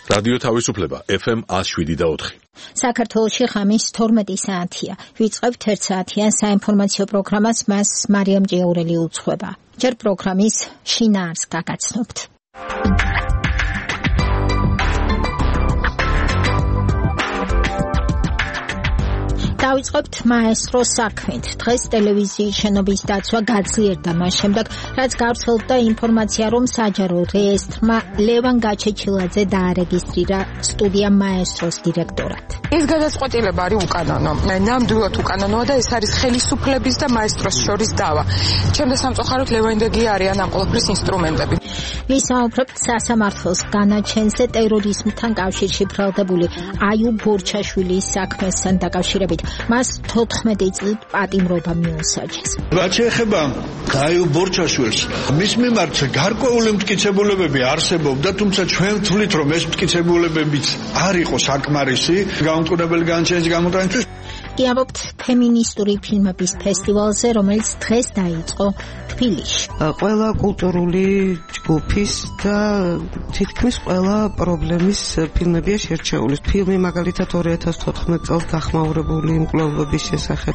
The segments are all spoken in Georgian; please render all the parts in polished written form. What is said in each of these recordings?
რადიო თავისუფლება FM 107.4. საქართველოში ხამის 12 საათია. ვიწყებთ 1 საათიან საინფორმაციო პროგრამას, მას მარიამ ჭიაურელი უძღვება. ჯერ პროგრამის შინაარს გაგაცნობთ. დავიწყებთ მაესტროს საქმით. დღეს ტელევიზიის შენობის დაცვა გაძლიერდა მას შემდეგ, რაც გავრცელდა ინფორმაცია, რომ საჯარო რეესტრმა ლევან გაჩეჩილაძე დაარეგისტრირა სტუდია მაესტროს დირექტორად. ეს გადაწყვეტილება არის უკანონო. ნამდვილად უკანონოა და ეს არის ხელისუფლების და მაესტროს შორის დავა. ჩემს სამწუხაროდ ლევანდაგი არიან ამ ყოველფრის ინსტრუმენტები. ვისაუბრებთ სასამართლოს განაჩენზე ტერორიზმთან კავშირში ბრალდებული აიუბ ბორჩაშვილის საქმესთან დაკავშირებით. მას 14 წლით პატიმრობა მიუსაჯეს. რაც ეხება აიუბ ბორჩაშვილს, მის მიმართ გარკვეული მტკიცებულებები არსებობდა, თუმცა ჩვენ ვთვლით, რომ ეს მტკიცებულებებიც არ იყო საკმარისი გაუმკვირვებელი განაჩენის გამოტანისთვის. იავობთ ფემინისტური ფილმების ფესტივალზე, რომელიც დღეს დაიწყო თბილისში. ყველა კულტურული ჯგუფის და თითქმის ყველა პრობლემის ფილმებია შერჩეული. ფილმი მაგალითად 2014 წელს დახმაურებული მკვლელობის შესახებ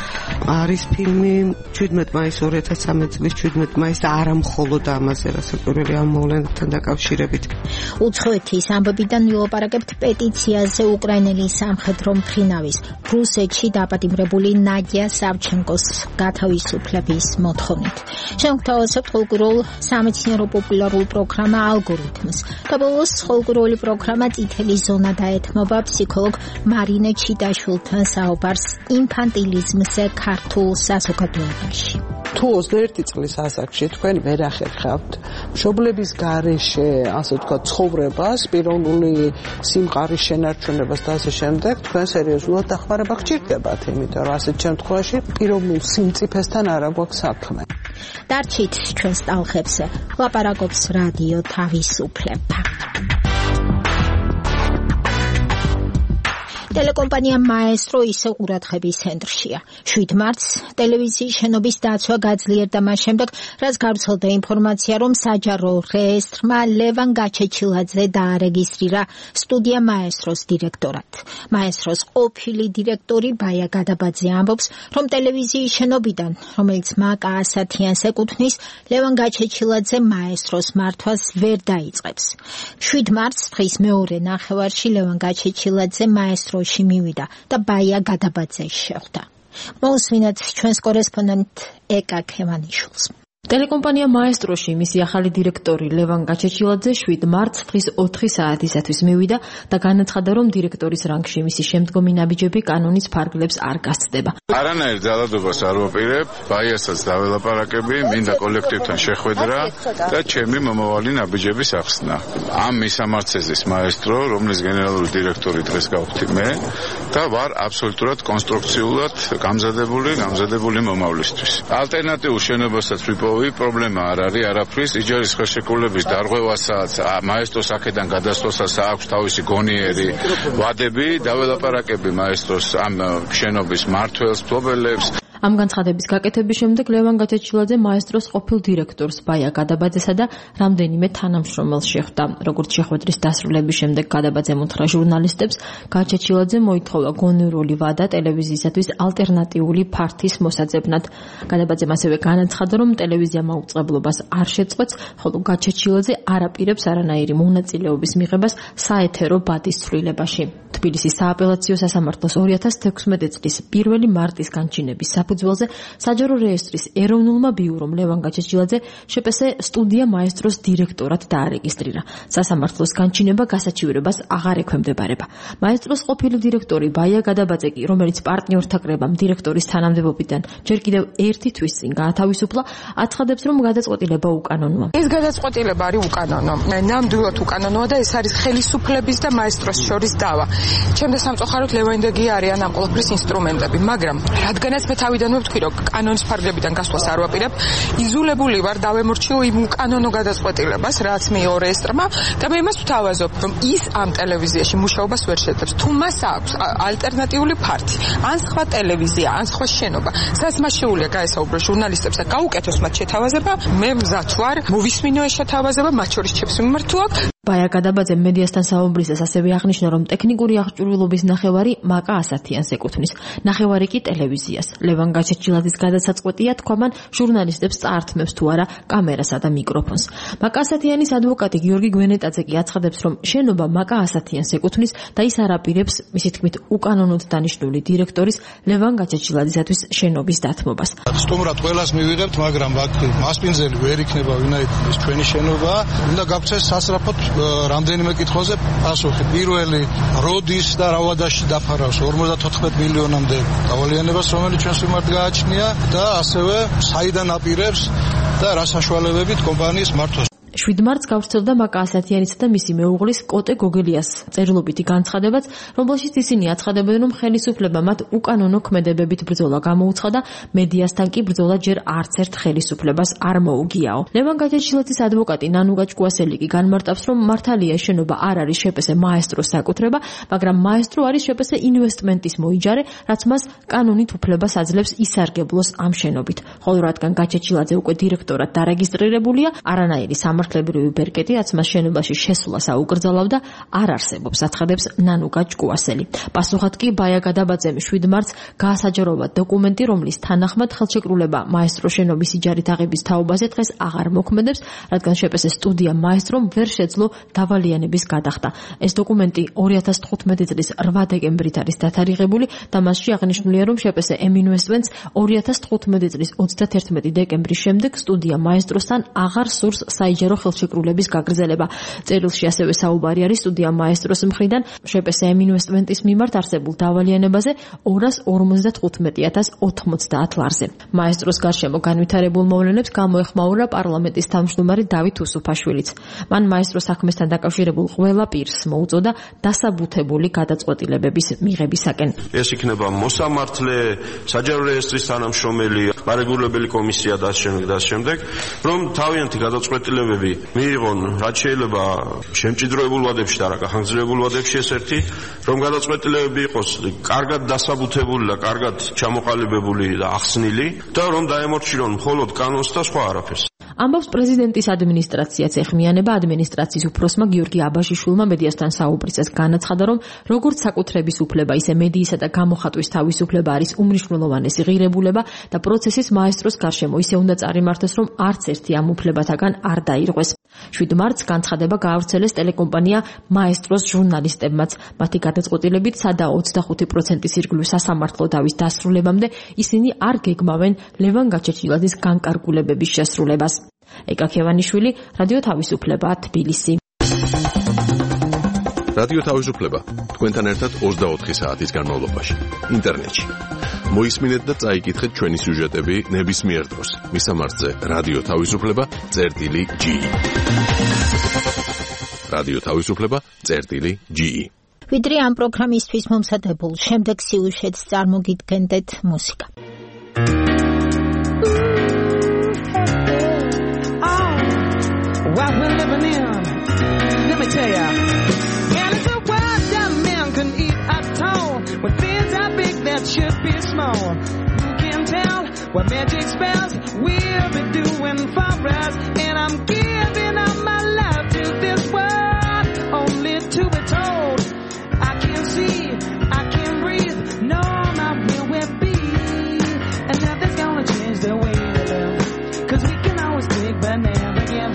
არის ფილმი 17 მაისს 2013 წლის 17 მაისს და არა მხოლოდ ამაზე, რასაც პირველი ამ მოვლენებთან დაკავშირებით. უცხოეთის ამბებიდან ვილაპარაკებთ პეტიციაზე უკრაინელი სამხედრო მფრინავის რუსეთში დაპატიმრებული ნადია სავჩენკოს გათავისუფლების მოთხოვნით. შევთავაზებთ ხალხურ სამეცნიერო პოპულარულ პროგრამა ალგორითმს. და ბოლოს ხალხური პროგრამა წითელი ზონა დაეთმობა ფსიქოლოგ მარინე ჩიტაშვილთან საუბარს ინფანტილიზმზე ქართულ საზოგადოებაში. თუ 21 წლის ასაკში თქვენ ვერ ახერხავთ მშობლების გარეშე, ასე ვთქვათ, ცხოვრებას, პიროვნული სიმყარის შენარჩუნებას და ასე შემდეგ, თქვენ სერიოზულად დახმარება გჭირდებათ, იმიტომ რომ ასეთ შემთხვევაში პიროვნულ სიმწიფესთან არ აქვს საქმე. დარჩით ჩვენს ტალღებზე, ლაპარაკობს რადიო თავისუფლება. ტელეკომპანია მაესტრო ისე ყურადღების ცენტრშია. 7 მარტს ტელევიზიის შენობის დაცვა გაძლიერდა მას შემდეგ, რაც გავრცელდა ინფორმაცია, რომ საჯარო რეესტრმა ლევან გაჩეჩილაძე დაარეგისტრირა სტუდია მაესტროს დირექტორად. მაესტროს ყოფილი დირექტორი ბაია გადაბაძე ამბობს, რომ ტელევიზიის შენობიდან, რომელიც მაკა ასათიანს ეკუთვნის, ლევან გაჩეჩილაძე მაესტროს მართვას ვერ დაიწყებს. 7 მარტს დღის მეორე ნახევარში ლევან გაჩეჩილაძე მაესტრო მივიდა და ბაია გადაბაძეს შეხვდა. მოусმინოთ ჩვენს კორესპონდენტ ეკა ქემანიშვილს. ტელეკომპანია მაესტროში მისი ახალი დირექტორი ლევან გაჩეჩილაძე 7 მარტს დღის 4 საათისათვის მივიდა და განაცხადა, რომ დირექტორის რანგში მისი შემდგომი ნაბიჯები კანონის ფარგლებს არ გასცდება. არანაირ ძალადობას არ ვაპირებ, ბაიასაც დაველაპარაკები, მინდა კოლექტივთან შეხვედრა და ჩემი მომავალი ნაბიჯების ახსნა. ამ მისამართზეს მაესტრო, რომლის გენერალური დირექტორი დღეს გავხდი მე და ვარ აბსოლუტურად კონსტრუქციულად გამზადებული მომავლისთვის. ალტერნატიულ შენობასაც პრობლემა არ არის არაფრის, იჯარის ხელშეკრულების დარღვევასაც, მაესტროს აქედან გადასვლასაც აქვს თავისი გონიერი ვადები, დაველაპარაკები მაესტროს ამ შენობის მმართველს, მფლობელებს. ამ განცხადების გაკეთების შემდეგ ლევან გაჩეჩილაძე მაესტროს ყოფილ დირექტორს ბაია გადაბაძესა და რამდენიმე თანამშრომელს შეხვდა. როგორც შეხვედრის დასრულების შემდეგ გადაბაძემ უთხრა ჟურნალისტებს, გაჩეჩილაძე მოითხოვა გონივრული ვადა ტელევიზიისათვის ალტერნატიული ფართის მოსაძებნად. გადაბაძემ ასევე განაცხადა, რომ ტელევიზიამ აუწყებლობას არ შეწყვეტს, ხოლო გაჩეჩილაძე არ აპირებს არანაირი მონაწილეობის მიღებას საეთერო ბადის ცვლილებაში. თბილისის სააპელაციო სასამართლოს 2016 წლის 1 მარტის განჩინების საფუძველზე საჯარო რეესტრის ეროვნულმა ბიურომ ლევან გაჩეჩილაძე შეპესე სტუდია მაესტროს დირექტორად დაარეგისტრირა. სასამართლოს განჩინება გასაჩივრებას აღარ ექვემდებარება. მაესტროს ყოფილი დირექტორი ბაია გადაბაძე კი, რომელიც პარტნიორთა კრებამ დირექტორის თანამდებობიდან ჯერ კიდევ 1 თვის წინ გაათავისუფლა, აცხადებს, რომ გადაწყვეტილება უკანონოა. ეს გადაწყვეტილება არის უკანონო. ნამდვილად უკანონოა და ეს არის ხელისუფლების და მაესტროს შორის დავა. ჩემს სამწუხაროდ ლევანდაგი არიან ამ ყოველფრის ინსტრუმენტები, მაგრამ რადგანაც მე თავიდანვე ვთქვი, რომ კანონის ფარგლებიდან გასვლას არ ვაპირებ, იზოლებული ვარ დავემორჩილო იმ უკანონო გადაწყვეტილებას, რაც მიიღო რეესტრმა და მე იმას ვთავაზობ, რომ ის ამ ტელევიზიაში მუშაობას ვერ შეძლებს. თუ მას აქვს ალტერნატიული ფართი, ან სხვა ტელევიზია, ან სხვა შენობა, სადაც მას შეუძლია გაესაუბრო ჟურნალისტებს და გაუკეთოს მათ შეთავაზება, მე მზად ვარ მოვისმინო ეს შეთავაზება, მათ შორის ჩემს მიმართ თუ აქვს. ბაია გადაბაძემ მედიასთან საუბრისას ასევე აღნიშნა, რომ ტექნიკური აღჭურვილობის ნახევარი მაკა ასათიანს ეკუთვნის. ნახევარი კი ტელევიზიას. ლევან გაჩეჩილაძის გადასაწყვეტია თქვა მან ჟურნალისტებს წაართმევს თუ არა კამერასა და მიკროფონს. მაკა ასათიანის ადვოკატი გიორგი გვენეტაძე კი აცხადებს, რომ შენობა მაკა ასათიანს ეკუთვნის და ის არ აპირებს, მისი თქმით, უკანონოდ დანიშნული დირექტორის ლევან გაჩეჩილაძისათვის შენობის დათმობას. სტუმრად ყველას მივიღებთ, მაგრამ მასპინძელი ვერ იქნება ვინაიდან ჩვენი შენობა. უნდა გაგვცეს სასწრაფოდ რამდენიმე კითხვაზე პასუხი. პირველი, როდის და რა ვადაში დაფარავს 54 მილიონამდე დავალიანებას, რომელიც ჩვენს მიმართ გააჩნია და ასევე საიდან აპირებს და რა საშუალებებით კომპანიის მართვას. 7 მარტს გავრცელდა მაკა ასათიანისა და მისი მეუღლის კოტე გოგელიას წერილობითი განცხადებაც, რომელშიც ისინი აცხადებენ, რომ ხელისუფლება მათ უკანონო ქმედებებით ბრძოლა გამოუცხადა, მედიასთან კი ბრძოლა ჯერ არც ერთ ხელისუფლებას არ მოუგიაო. ლევან გაჩეჩილაძის ადვოკატი ნანუ გაჩკვასელი კი განმარტავს, რომ მართალია შენობა არ არის შეპესე მაესტროს საკუთრება, მაგრამ მაესტრო არის შეპესე ინვესტმენტის მოიჯარე, რაც მას კანონით უფლებას აძლევს ისარგებლოს ამ შენობით. ხოლო რადგან გაჩეჩილაძე უკვე დირექტორად დარეგისტრირებულია, არანაირი სამართლებრივი ბერკეტი, რაც მას შენობაში შესვლას აუკრძალავდა, არ არსებობს, აცხადებს ნანუ გაჩკვასელი. პასუხად კი ბაია გადაბაძემ 7 მარტს გაასაჯაროვა დოკუმენტი, რომლის თანახმად ხელშეკრულება მაესტრო შენობის იჯარით აღების თაობაზე დღეს აღარ მოქმედებს, რადგან შეპესე სტუდია მაესტრომ ვერ შეძლო დავალიანების გადახდა. ეს დოკუმენტი 2015 წლის 8 დეკემბრით არის დათარიღებული და მასში აღნიშნულია, რომ შეპესე ემინვესტმენტს 2015 წლის 31 დეკემბრის შემდეგ სტუდია მაესტროსთან აღარ სურს საიჯარო ხელშეკრულების გაგრძელება. წერილში ასევე საუბარი არის სტუდია მაესტროს მხრიდან შეპესე ემინვესტმენტის მიმართ არსებულ დავალიანებაზე 255,090 ლარზე. მაესტროს გარშემო განვითარებულ მოვლენებს გამოეხმაურა პარლამენტის თავმჯდომარე დავით უსუფაშვილიც. მან მაესტროს საქმესთან დაკავშირებულ ყველა პირს მოუწოდა დასაბუთებული გადაწყვეტილებების მიღებისაკენ. ეს იქნება მოსამართლე, საჯარო რეესტრის თანამშრომელი, გარეგულებელი კომისია და შემდეგ, რომ თავიანთი გადაწყვეტილებები მიიღონ, რაც შეიძლება შემჭიდროებულ ვადებში და რა გახანგრძლივებულ ვადებში, ეს ერთი, რომ გადაწყვეტილებები იყოს კარგად დასაბუთებული და კარგად ჩამოყალიბებული და ახსნილი და რომ დაემორჩილონ მხოლოდ კანონს და სხვა არაფერს. ამბობს პრეზიდენტის ადმინისტრაციაც. ეხმიანება ადმინისტრაციის უფროსმა გიორგი აბაშიშვილმა მედიასთან საუბრისას განაცხადა, რომ როგორც საკუთრების უფლება, ისე მედიისა და გამოხატვის თავისუფლება არის უმნიშვნელოვანესი ღირებულება და პროცესის მაესტროს გარშემო ისე უნდა წარიმართოს, რომ არც ერთი ამ უფლებათაგან არ დაირღვეს. 7 მარტს განცხადება გაავრცელეს ტელეკომპანია მაესტროს ჟურნალისტებმაც. მათი გადაწყვეტილებით სადაა 25% ირგვლივ სასამართლო დავის დასრულებამდე ისინი არ გეგმავენ ლევან გაჩეჩილაძის განკარგულებების შესრულებას. ეკა ქევანიშვილი, რადიო თავისუფლება, თბილისი. რადიო თავისუფლება თქვენთან ერთად 24 საათის განმავლობაში ინტერნეტში. მოისმინეთ და წაიკითხეთ ჩვენი სიუჟეტები ნებისმიერ დროს. მისამართზე რადიო თავისუფლება.ge. რადიო თავისუფლება.ge. ვიდრე ამ პროგრამისთვის მომზადებულ შემდეგ სიუჟეტს წარმოგიდგენდეთ მუსიკა. What we're living in, let me tell ya. And it's a world that man can eat at all. When things are big that should be small. Who can tell what magic spells we'll be doing for us? And I'm giving up my love to this world, only to be told. I can see, I can breathe, no, not where we'll be. And nothing's gonna change the way we live. 'Cause we can always think, but never give.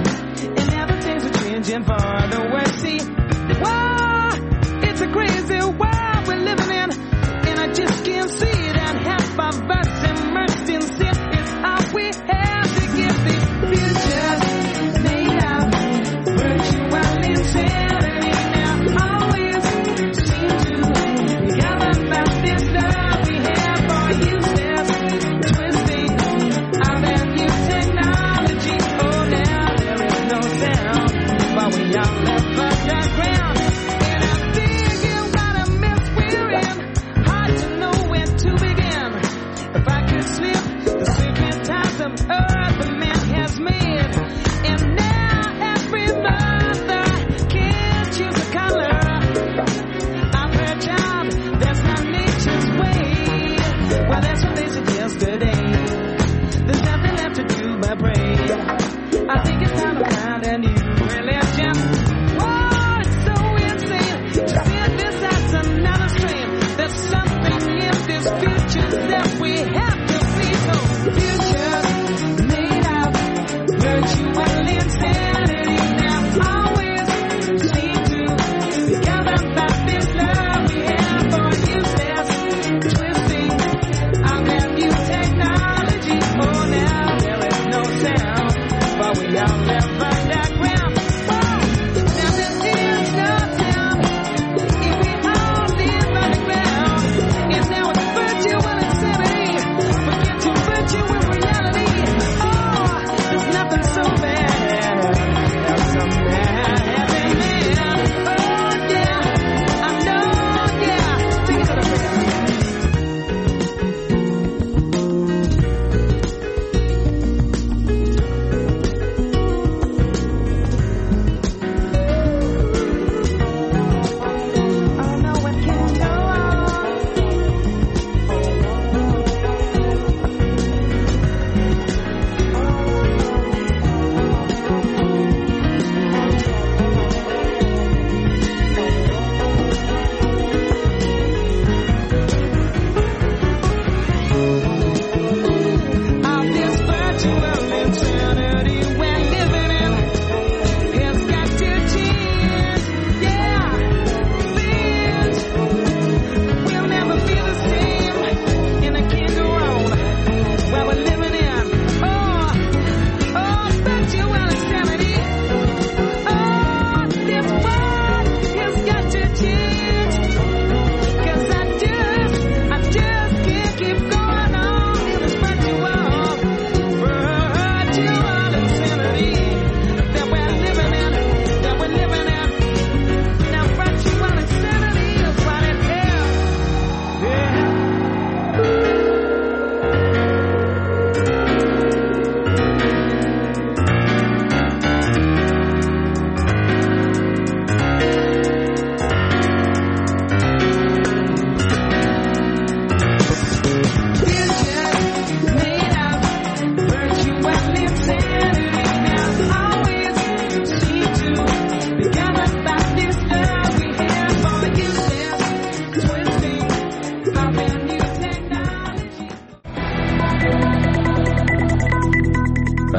For the world, see, whoa, it's a crazy world we're living in, and I just can't see it. And half of us immersed in sin is all we have to give. These futures made of virtual insanity now always seem to gather about this love we have for useless, twisting our value technology. Oh, now there is no sound. But we all left underground, and I figure what a mess we're in. Hard to know where to begin. If I could slip the secret ties of earth the man has made, and now every mother can choose a color of her child. That's not nature's way. Well, that's what they said yesterday. There's nothing left to do but pray. I think it's time to find a new religion. Whoa!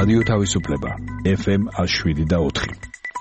რადიო თავისუფლება FM 107.4.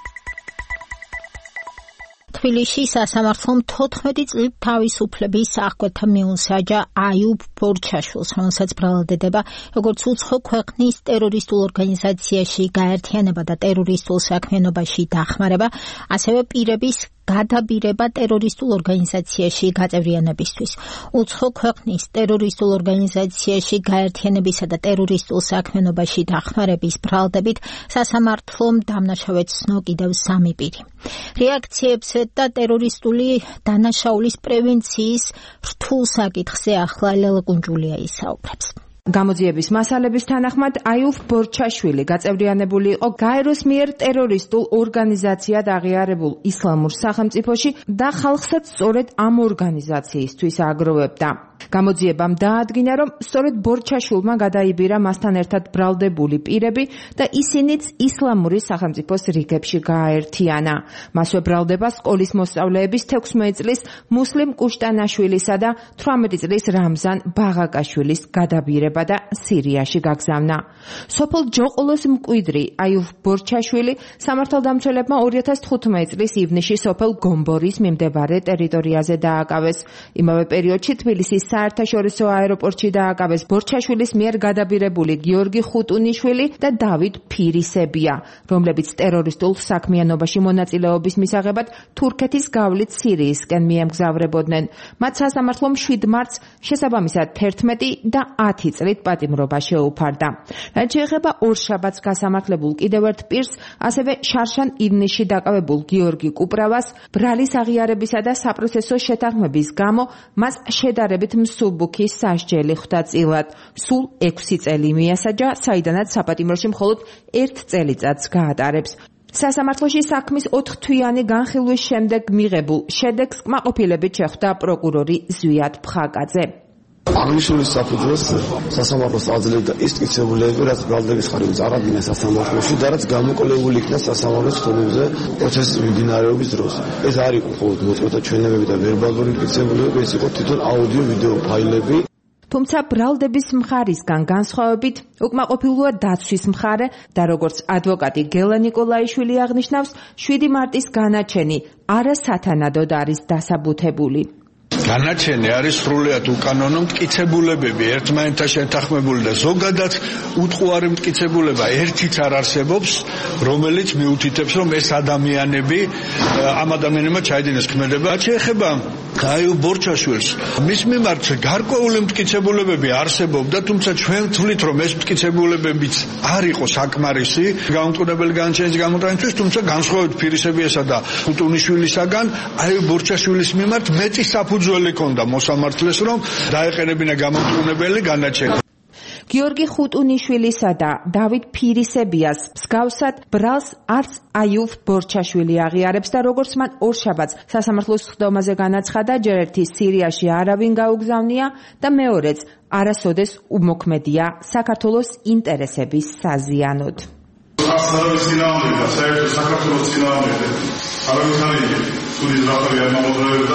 თბილისში სასამართლომ 14 წლით თავისუფლების აღკვეთა მიუსაჯა აიუბ ბორჩაშვილს, რომელსაც ბრალდებება როგორც უცხო ქვეყნის ტერორისტულ ორგანიზაციაში გაერთიანება და ტერორისტულ საქმიანობაში დახმარება, ასევე პირების გადაბირება ტერორისტულ ორგანიზაციაში გაწევრიანებისთვის. უცხო ქვეყნის ტერორისტულ ორგანიზაციაში გაერთიანებისა და ტერორისტულ საქმიანობაში დახმარების ბრალდებით სასამართლომ დამნაშავედ ცნო კიდევ 3 პირი. რეაქციებზე და ტერორისტული დანაშაულის პრევენციის რთულ საკითხზე ახლა ლელა კუნჯულია ისაუბრებს. გამოძიების მასალების თანახმად აიუბ ბორჩაშვილი გაწევრიანებული იყო გაეროს მიერ ტერორისტულ ორგანიზაციად აღიარებულ ისლამურ სახელმწიფოში და ხალხსაც სწორედ ამ ორგანიზაციისთვის აგროვებდა. გამოძიებამ დაადგინა, რომ სწორედ ბორჩაშვილმა გადაიბირა მასთან ერთად ბრალდებული პირები და ისინიც ისლამური სახელმწიფოს რიგებში გააერთიანა. მასვე ბრალდება სკოლის მოსწავლეების 16 წლის მუსლიმ კუშტანაშვილისა და 18 წლის რამზან ბაღაკაშვილის გადაბირება და სირიაში გაგზავნა. სოფელ ჯოყოლოს მკვიდრი აიუბ ბორჩაშვილი სამართალდამცველებმა 2015 წლის ივნისში სოფელ გომბორის მიმდებარე ტერიტორიაზე დააკავეს. იმავე პერიოდში თბილისის საერთაშორისო აეროპორტში დააკავეს ბორჩაშვილის მიერ გადაბირებული გიორგი ხუტუნიშვილი და დავით ფირისებია, რომლებიც ტერორისტულ საქმიანობაში მონაწილეობის მისაღებად თურქეთის გავლით სირიისკენ მიემგზავრებოდნენ. მათ სასამართლომ 7 მარტს შესაბამისად 11 და 10 წლით პატიმრობა შეუფარდა. რაც შეეხება ორშაბათს გასამართლებულ კიდევ ერთ პირს, ასევე შარშან ივნისში დაკავებულ გიორგი კუპრავას, ბრალის აღიარებისა და საპროცესო შეთანხმების გამო მას შედარებით მსუბუქი სასჯელი ხვდა წილად. სულ 6 წელი მიასაჯა, საიდანაც საპატიმროში მხოლოდ 1 წელიწადს გაატარებს. სასამართლოში საქმის 4 თვიანი განხილვის შემდეგ მიღებულ შედეგს კმაყოფილებით შეხვდა პროკურორი ზვიად ფხაკაძე. აღნიშნული საფუძველს სასამართლოს აძლევდა ის მტკიცებულებები, რაც ბრალდების ხარისხი წარადგინა სასამართლოში და რაც გამოკვლეული იქნა სასამართლოს ხონებზე პროცესის მიმდინარეობის დროს. ეს არ იყო მხოლოდ მოწმეთა ჩვენებები და ვერბალური მტკიცებულებები, ეს იყო თვითონ აუდიო-ვიდეო ფაილები. თუმცა ბრალდების მხარისგან განსხვავებით უკმაყოფილოა დაცვის მხარე და როგორც ადვოკატი გელა ნიკოლაიშვილი აღნიშნავს, 7 მარტის განაჩენი არასათანადოდ არის დასაბუთებული. განაჩენი არის სრულიად უკანონო მტკიცებულებები, ერთმანეთთან შეთანხმებული და ზოგადად უტყუარი მტკიცებულება ერთიც არ არსებობს, რომელიც მიუთითებს, რომ ეს ადამიანები ამ ადამიანებმა ჩაიდინეს ქმედება. შეეხება აიუბ ბორჩაშვილს, მის მიმართ გარკვეული მტკიცებულებები არსებობდა, თუმცა ჩვენ ვთვლით, რომ ეს მტკიცებულებებიც არ იყო საკმარისი გაუმკურნებელი განაჩენის გამოტანისთვის, თუმცა განსხვავებით ფირისებიასა და ხუტუნიშვილისაგან აიუბ ბორჩაშვილის მიმართ მეტი საფუძველი ქონდა მოსამართლეს, რომ დაეყენებინა გამომტყუნებელი განაჩენი. გიორგი ხუტუნიშვილისა და დავით ფირისებიას მსგავსად ბრალს არც აიუბ ბორჩაშვილი აღიარებს და როგორც მან ორშაბათს სასამართლოს ხდომაზე განაცხადა, ჯერ ერთი სირიაში არავინ გაუგზავნია და მეორეც არასოდეს უმოქმედია საქართველოს ინტერესების საზიანოდ. საქართველოს ძინავდა და საერთოდ საქართველოს ძინავდა. არავინ არ სულის რაფერია მომდევნო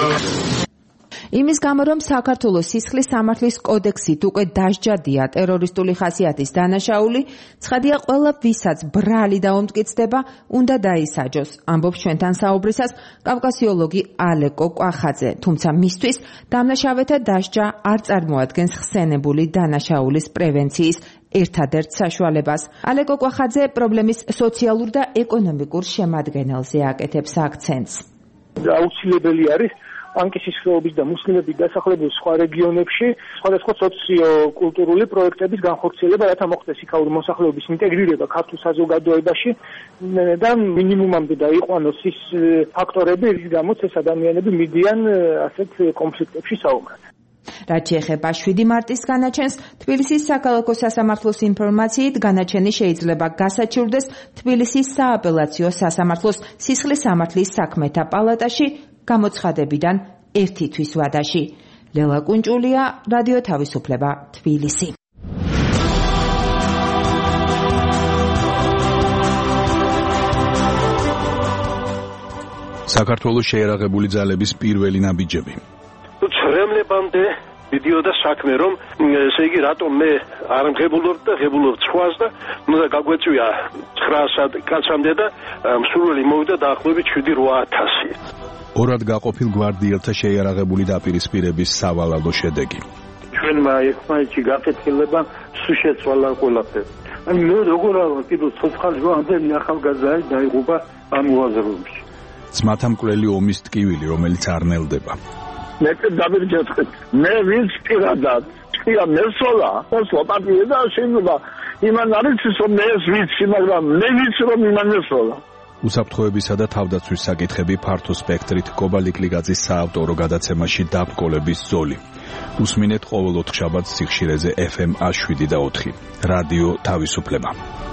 იმის გამო, რომ საქართველოს სისხლის სამართლის კოდექსით უკვე დასჯადია ტერორისტული ხასიათის დანაშაული, ცხადია ყველა ვისაც ბრალი დაუმტკიცდება, უნდა დაისაჯოს, ამბობს ჩვენთან საუბრისას კავკასიოლოგი ალეკო კვახაძე, თუმცა მისთვის დამნაშავეთა დასჯა არ წარმოადგენს ხსენებული დანაშაულის პრევენციის ერთადერთ საშუალებას. ალეკო კვახაძე პრობლემის სოციალურ და ეკონომიკურ შემადგენელზე აკეთებს აქცენტს. აუცილებელი არის პანკისის ხეობის და მუსლიმების დასახლებულ სხვა რეგიონებში სხვადასხვა სოციო-კულტურული პროექტების განხორციელება, რათა მოხდეს იქაური მოსახლეობის ინტეგრირება ქართულ საზოგადოებაში და მინიმუმამდე დაიყვანოს ის ფაქტორები, რის გამოც ეს ადამიანები მიდიან ასეთ კონფლიქტებში საომრად. რაც შეეხება 7 მარტის განაჩენს, თბილისის საქალაქო სასამართლოს ინფორმაციით განაჩენი შეიძლება გასაჩივრდეს თბილისის სააპელაციო სასამართლოს სისხლის სამართლის საქმეთა პალატაში გამოცხადებიდან 1 თვის ვადაში. ლელა კუნჭულია, რადიო თავისუფლება, თბილისი. საქართველოს შეერაღებული ძალების პირველი ნაბიჯები. ცრემლებამდე მიდიოდა საქმე, რომ ესე იგი რატომ მე არ მღებულობ და ღებულობ სხვას და უნდა გაგვეწვია 900 კაცამდე და მსურველი მოვიდა დაახლოებით 7-8000. ორად გაყოფილ გვარდიელთა შეიარაღებული დაპირისპირების სავალალო შედეგი. ჩვენმა ერთმანეთში გაკეთილება სულ შეცვალა ყველაფერი. Ani მე როგორ არა კიდევ ცოცხალი ამდენი ახალგაზრდა დაიღუპა ამ უაზროებში. ძმათა მკვლელი ომის ტკივილი, რომელიც არ ნელდება. მე დავირჯეთქეთ. მე ვინც პირადად ჭია მესოლა, ოსლო პარტია და შეიძლება იმან არის რომ მე ვიცი, მაგრამ მე ვიცი რომ იმან მესოლა. უსაფრთხოებისა და თავდაცვის საკითხები ფართო სპექტრით კობალიკლიგაძის საავტორო გადაცემაში დაბრკოლების ზოლი. უსმინეთ ყოველ 4 შაბათს სიხშირეზე FM 107.4 რადიო თავისუფლება.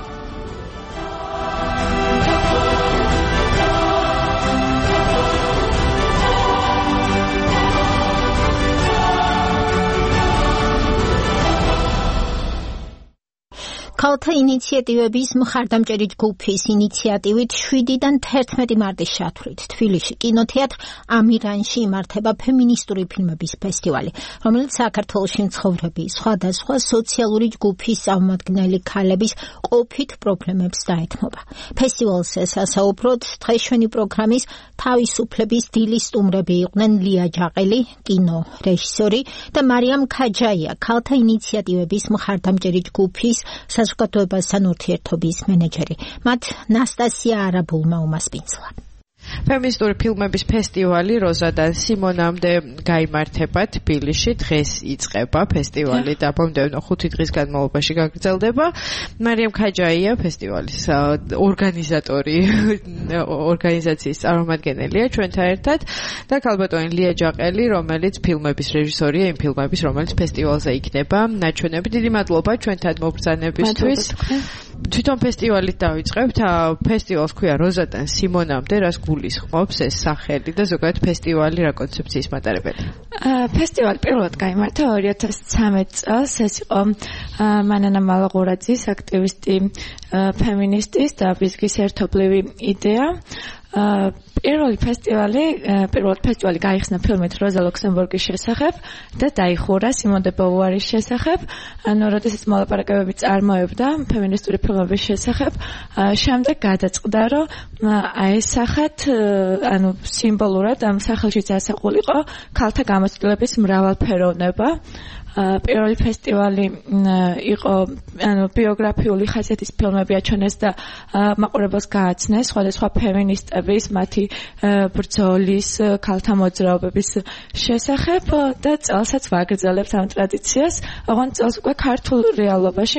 ქალთა ინიციატივების მხარდამჭერი ჯგუფის ინიციატივით 7-დან 11 მარტის ჩათვლით თბილისში კინოთეატრ ამირანში იმართება ფემინისტური ფილმების ფესტივალი, რომელიც საქართველოში მცხოვრები სხვადასხვა სოციალური ჯგუფის წარმომადგენელი ქალების ყოფით პრობლემებს დაეთმობა. ფესტივალს სასაუბროდ დღეშვენი პროგრამის თავისუფლების დილის სტუმრები იყვნენ ლია ჯაყელი, კინო რეჟისორი და მარიამ ქაჯაია, ქალთა ინიციატივების მხარდამჭერი ჯგუფის საზოგადოებასთან ურთიერთობის მენეჯერი. მათ ნასტასია არაბულმა უმასპინძლა. ფემინისტური ფილმების ფესტივალი როზადან სიმონამდე გაიმართება თბილისში. დღეს იწყება ფესტივალი და მომდევნო 5 დღის განმავლობაში გაგრძელდება. მარიამ ქაჯაია ფესტივალის ორგანიზატორი, ორგანიზაციის წარმომადგენელია ჩვენთან ერთად და ქალბატონი ლია ჯაყელი, რომელიც ფილმების რეჟისორია, იმ ფილმების, რომელიც ფესტივალზე იქნება ნაჩვენები. დიდი მადლობა ჩვენთან მობრძანებისთვის. თვითონ ფესტივალით დავიწყებთ. ფესტივალს ქვია როზადან სიმონამდე, რას გულისხმობს ეს სახელი და ზოგადად ფესტივალი რა კონცეფციის მატარებელი? ფესტივალი პირველად გაიმართა 2013 წელს. ეს იყო მანანა მალაღურაძის აქტივისტი ფემინისტის და ბიზგის ერთობლივი იდეა. პირველი ფესტივალი გაიხსნა ფილმით როზა ლუქსემბურგის შესახებ და დაიხურა სიმონ დე ბოვუარის შესახებ. როდესაც მოლაპარაკებები წარმოებდა ფემინისტური ფილმების შესახებ, შემდეგ გადაწყდა, რომ აესახათ, სიმბოლურად ამ სახელშიც ასახულიყო ქალთა გამოცდილების მრავალფეროვნება. პირველი ფესტივალი იყო ბიოგრაფიული ხასიათის ფილმები აჩვენეს და მაყურებელს გააცნეს სხვადასხვა ფემინისტების, მათი ბრძოლის, ქალთა მოძრაობების შესახებ და წელსაც ვაგრძელებთ ამ ტრადიციას. ოღონდ წელს უკვე ქართულ რეალობაში,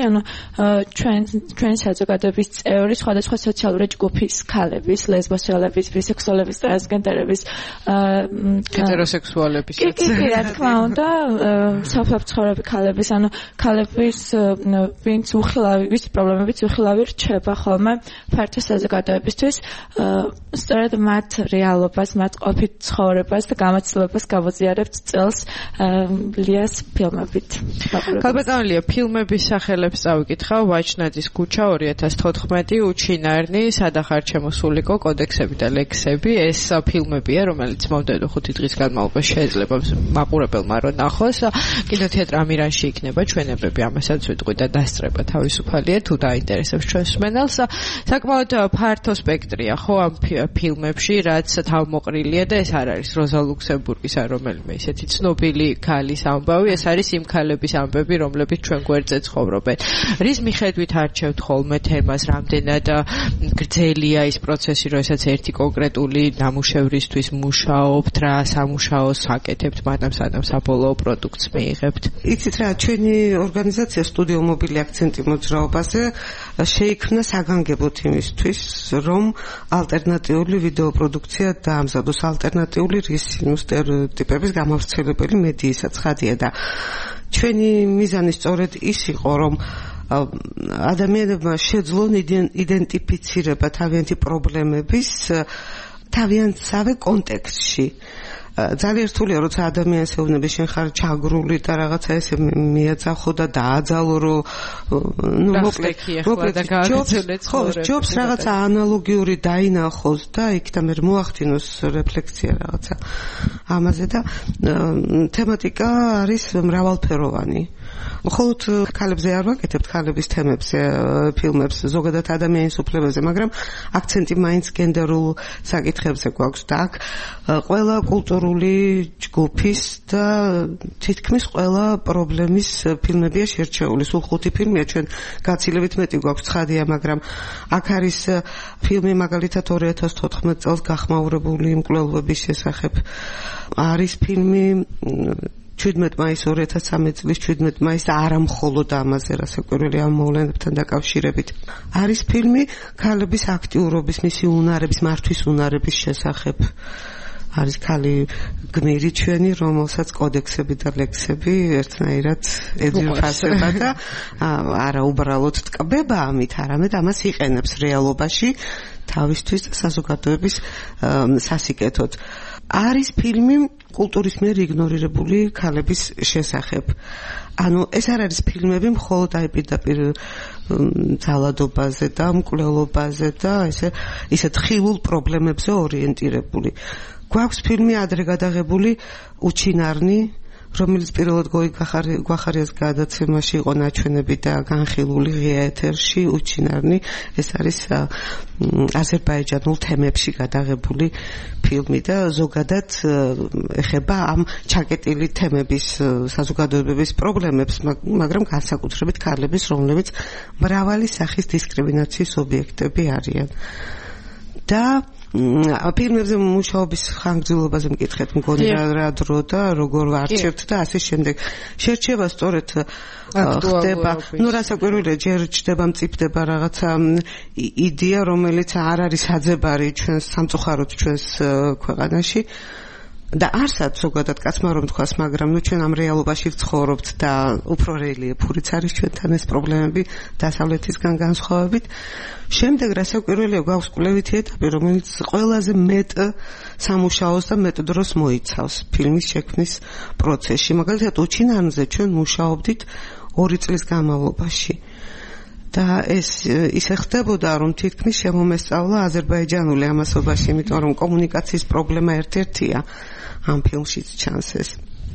ჩვენი საზოგადოების წევრი სხვადასხვა სოციალური ჯგუფის ქალების, ლესბოსელების, ბისექსუალების, ტრანსგენდერების, ჰეტეროსექსუალების, კი, რა თქმა უნდა, ცხოვრები ქალების, ქალების ვინც უხილავი, ვის პრობლემებიც უხილავი რჩება ხოლმე ფართო საზოგადოებისთვის, სწორედ მათ რეალობას, მათ ყოფით ცხოვრებას და გამოცდილებას გავაზიარებთ წელს ლიას ფილმებით. ქალბატონი ლია, ფილმების სახელებს წავიკითხავ: ვაჩნაძის ქუჩა 2014, უჩინარნი, სადახარ ჩემოსულიკო, კოდექსები და ლექსები. ეს ფილმებია, რომელიც მომდევნო 5 დღის განმავლობაში შეიძლება მაყურებელმა რომ ნახოს. კინოთეატრ ამირანში იქნება ჩვენებები, ამასაც ვიტყვი და დასწრება თავისუფალია, თუ დაინტერესებს ჩვენს მსმენელს. საკმაოდ ფართო სპექტრია ხო ამ ფილმებში, რაც თავმოყრილია და ეს არ არის როზა ლუქსემბურგის ან რომელიმე ისეთი ცნობილი ქალის ამბავი, ეს არის იმ ქალების ამბები, რომლებიც ჩვენ გვერდზე ცხოვრობენ. რის მიხედვით არჩევთ ხოლმე თემას, რამდენად გრძელია ის პროცესი, როდესაც ერთი კონკრეტული ნამუშევრისთვის მუშაობთ, რა სამუშაოს აკეთებთ, მანამ სანამ საბოლოო პროდუქტს მიიღებთ? იცით რა, ჩვენი ორგანიზაცია სტუდიო მობილი აქცენტი მოძრაობაზე შეიქმნა საგანგებოდ იმისთვის, რომ ალტერნატიული ვიდეო პროდუქცია დაამზადოს, ალტერნატიული რისინუ სტერეოტიპების გამავრცელებელი მედიისა ცხადია და ჩვენი მიზანი სწორედ ის იყო, რომ ადამიანებმა შეძლონ იდენტიფიცირება თავიანთი პრობლემების თავიანთსავე კონტექსტში. ძალიან რთულია, როცა ადამიანს ეუბნები, შენ ხარ ჩაგრული და რაღაცა ესე მიეძახო და დააძალო, რომ მოკლედ ჯობს რაღაცა ანალოგიური დაინახოს და იქ და მე მოახდინოს რეფლექსია რაღაცა ამაზე და თემატიკა არის მრავალფეროვანი. მხოლოდ ქალებზე არ ვაკეთებთ ქალების თემებზე, ფილმებს, ზოგადად ადამიანის უფლებებზე, მაგრამ აქცენტი მაინც გენდერულ საკითხებზე გვაქვს და აქ ყველა კულტურული ჯგუფის და თითქმის ყველა პრობლემის ფილმებია შერჩეული. სულ 5 ფილმია, ჩვენ გაცილებით მეტი გვაქვს ცხადია, მაგრამ აქ არის ფილმი მაგალითად 2014 წელს გახმაურებული მკვლელობების შესახებ. არის ფილმი 17 მაისს 2013 წლის 17 მაისს და არა მხოლოდ ამაზე, რასაკვირველია ამ მოვლენებთან დაკავშირებით. არის ფილმი ქალების აქტიურობის, მისი უნარების, მართვის უნარების შესახებ. არის ქალი გმირი ჩვენი, რომელსაც კოდექსები და ლექსები ერთნაირად ეძირფასება და არა უბრალოდ ტკბება ამით, არამედ ამას იყენებს რეალობაში თავისთვის საზოგადოების სასიკეთოდ. არის ფილმი კულტურის მიერ იგნორირებული ქალების შესახებ. ანუ ეს არ არის ფილმები მხოლოდ აი პირდაპირ ძალადობაზე და მკვლელობაზე და ისეთ ხილულ პრობლემებზე ორიენტირებული. გვაქვს ფილმი ადრე გადაღებული უჩინარნი, რომელიც პირველად გვახარიას გადაცემაში იყო ნაჩვენები და განხილული ღია ეთერში უჩინარნი. ეს არის აზერბაიჯანულ თემებში გადაღებული ფილმი და ზოგადად ეხება ამ ჩაკეტილი თემების საზოგადოებების პრობლემებს, მაგრამ განსაკუთრებით ქალების, რომლებიც მრავალი სახის დისკრიმინაციის ობიექტები არიან. და ფილმებზე მუშაობის ხანგრძლივობაზე მკითხეთ, მგონი რა დრო და როგორ ვარჩევთ და ასე შემდეგ. შერჩევა სწორედ ხდება. ნუ რასაკვირველია, ჯერ ჩდება მწიფდება რაღაცა იდეა, რომელიც არ არის საძებარი ჩვენს სამწუხაროდ ჩვენს ქვეყანაში. და არსად ზოგადად კაცმა რომ თქვას, მაგრამ ნუ ჩვენ ამ რეალობაში ვცხოვრობთ და უფრო რელიეფურიც არის ჩვენთან ეს პრობლემები დასავლეთისგან განსხვავებით. შემდეგ რასაკვირველია, გვაქვს კვლევითი ეტაპი, რომელიც ყველაზე მეტ სამუშაოს და მეტ დროს მოიცავს ფილმის შექმნის პროცესში. მაგალითად, უჩინარნზე ჩვენ მუშაობდით 2 წლის განმავლობაში. და ეს ისე ხდებოდა, რომ თითქმის შემომესწავლა აზერბაიჯანული ამასობაში, იმიტომ რომ კომუნიკაციის პრობლემა ერთ-ერთია ამ ფილმშიც ჩანს ეს.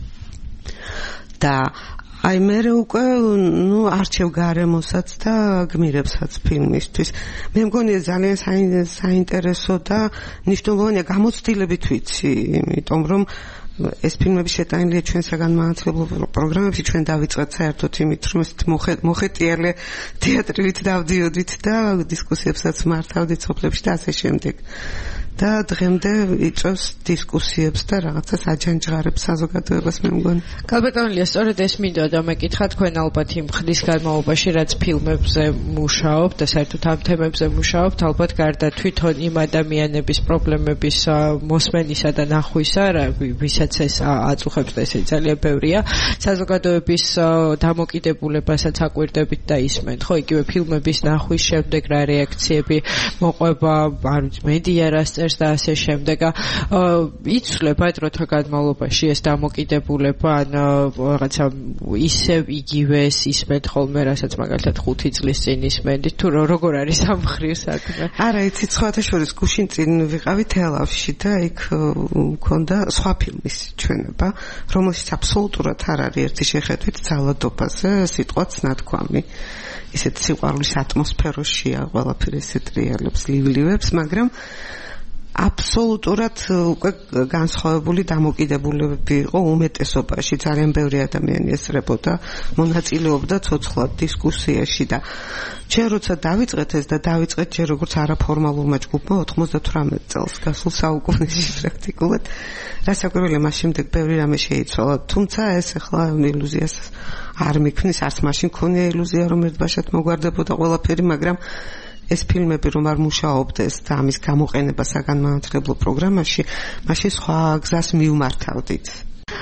და აი მე უკვე არჩევ გარემოსაც და გმირებსაც ფილმისთვის. მე მგონია ძალიან საინტერესო და მნიშვნელოვანია გამოცდილებით ვიცი, იმიტომ რომ ეს ფილმები შეტანილია ჩვენ საგანმანათლებლო პროგრამებში, ჩვენ დავიწყეთ საერთოდ იმით, რომ ეს მოხეტიალე თეატრით დავდიოდით და დისკუსიებსაც მართავდით სოფლებში და ასე შემდეგ. და დღემდე იწვევს დისკუსიებს და რაღაცა საჯანჯღარებს საზოგადოებას, მე მგონი. გალბეტონია, სწორედ ეს მინდოდა და მეკითხა, თქვენ ალბათ იმ ხნის განმავლობაში, რაც ფილმებზე მუშაობთ და საერთოდ ამ თემებზე მუშაობთ, ალბათ გარდა თვითონ იმ ადამიანების პრობლემების მოსმენისა და ნახვისა, ვისაც ეს აწუხებს და ესე ძალიან ბევრია, საზოგადოების დამოკიდებულებასაც აკვირდებით და ისმენთ, ხო, იგივე ფილმების ნახვის შემდეგ რა რეაქციები მოყვება, არ ვიცი, მედია რას წერს და ასე შემდეგ. იცვლება დროთა განმავლობაში ეს დამოკიდებულება, ან რაღაცა ისევ იგივეს ისმენთ ხოლმე, რასაც მაგალითად 5 წლის წინ ისმენდით, თუ როგორ არის ამ მხრივ საქმე? არა, იცი, სხვათა შორის გუშინ წინ ვიყავი თელავში და იქ მქონდა სხვა ფილმის ჩვენება, რომელშიც აბსოლუტურად არ არის ერთი შეხედვით ძალადობაზე სიტყვაც ნათქვამი. ისეთ სიყვარულის ატმოსფეროშია ყველაფერი, ესეთ რეალებს ლივლივებს, მაგრამ აბსოლუტურად უკვე განსხვავებული დამოკიდებულებები იყო უმეტესობაში. ძალიან ბევრი ადამიანი ესწრებოდა, მონაწილეობდა ცოცხლად დისკუსიაში და ჩვენ როცა დავიწყეთ ეს და დავიწყეთ ჯერ როგორც არაფორმალურმა ჯგუფმა 98 წელს გასულ საუკუნეში პრაქტიკულად. რასაკვირველია, მას შემდეგ ბევრი რამე შეიცვალა, თუმცა ეს ახლა ილუზიას არ მიქმნის, არც მაშინ ქონია ილუზია, რომ ერთბაშად მოგვარდებოდა ყველაფერი, მაგრამ ეს ფილმები რომ არ მუშაობდეს და ამის გამოყენება საგანმანათლებლო პროგრამაში, მაშინ სხვა გზას მივმართავდით.